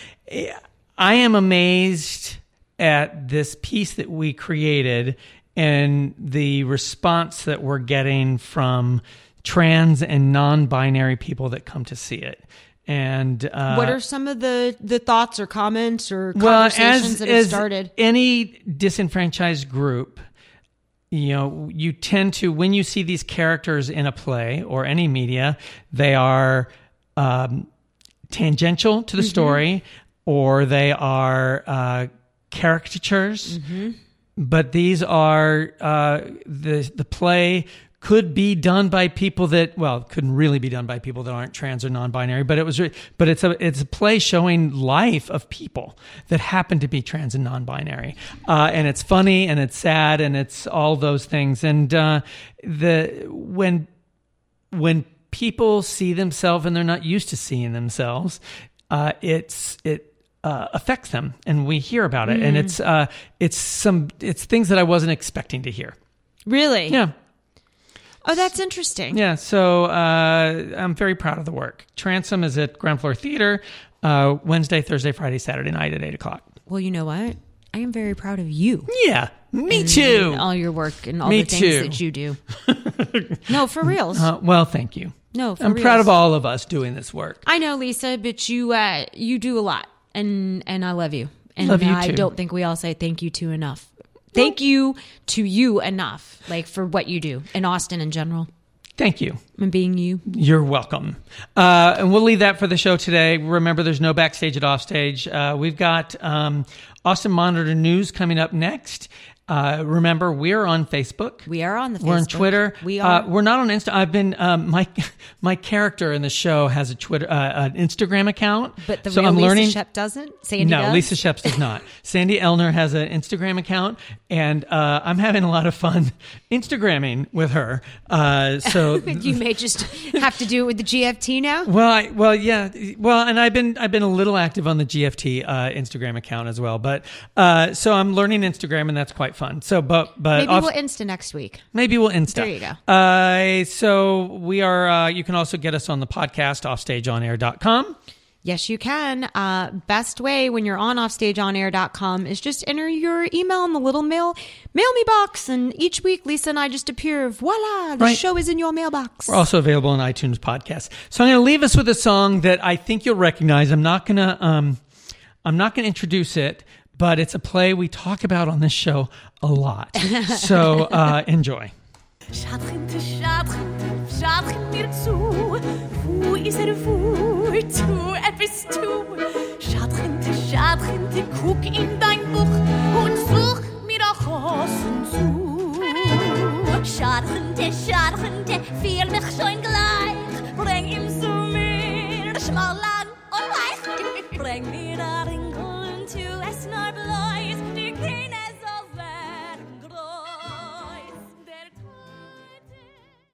I am amazed at this piece that we created and the response that we're getting from trans and non-binary people that come to see it. And uh, What are some of the, the thoughts or comments or well, conversations as, that have as started? any disenfranchised group, you know, you tend to, when you see these characters in a play or any media, they are um, tangential to the Mm-hmm. story, or they are uh, caricatures. Mm-hmm. But these are uh, the the play could be done by people that, well, couldn't really be done by people that aren't trans or non-binary, but it was, re- but it's a, it's a play showing life of people that happen to be trans and non-binary. Uh, and it's funny and it's sad and it's all those things. And, uh, the, when, when people see themselves and they're not used to seeing themselves, uh, it's, it, Uh, affects them, and we hear about it, and it's uh, it's some it's things that I wasn't expecting to hear. Really? Yeah, Oh, that's interesting. yeah. So uh, I'm very proud of the work. Transom is at Ground Floor Theater, uh, Wednesday, Thursday, Friday, Saturday night at eight o'clock. Well, you know what? I am very proud of you. Yeah, me and too. All your work and all Me the things too. that you do. No, for reals. Uh, well, thank you. No, for I'm reals. proud of all of us doing this work. I know, Lisa, but you uh, you do a lot, and and I love you, and Love you I too. don't think we all say thank you to enough. Thank you to you enough, like for what you do in Austin in general, Thank you. and being you. You're welcome. Uh, and we'll leave that for the show today. Remember, there's no backstage at offstage. Uh, we've got um, Austin Monitor News coming up next. Uh, remember, we're on Facebook. We are on the. We're on Facebook. Twitter. We are. Uh, we're not on Insta. I've been um, my my character in the show has a Twitter, uh, an Instagram account. But the so real I'm Lisa learning. Shep doesn't. Sandy no, does? Lisa Sheps does not. Sandy Elner has an Instagram account, and uh, I'm having a lot of fun Instagramming with her. Uh, so You may just have to do it with the G F T now. well, I, well, yeah, well, and I've been I've been a little active on the G F T uh, Instagram account as well, but uh, so I'm learning Instagram, and that's quite fun. So, but but Maybe off- we'll Insta next week. Maybe we'll Insta. There you go. Uh, so we are. Uh, you can also get us on the podcast offstage on air dot com. Yes, you can. Uh, best way when you're on offstage on air dot com is just enter your email in the little mail mail me box, and each week Lisa and I just appear. Voila, the Right. show is in your mailbox. We're also available on iTunes podcasts. So I'm going to leave us with a song that I think you'll recognize. I'm not going to um, I'm not going to introduce it, but it's a play we talk about on this show a lot. So uh, enjoy. Schatkind, schatkind, schatkind mir zu. Wo is er voor? Tu, er bist du. Schatkind, schatkind, guck in dein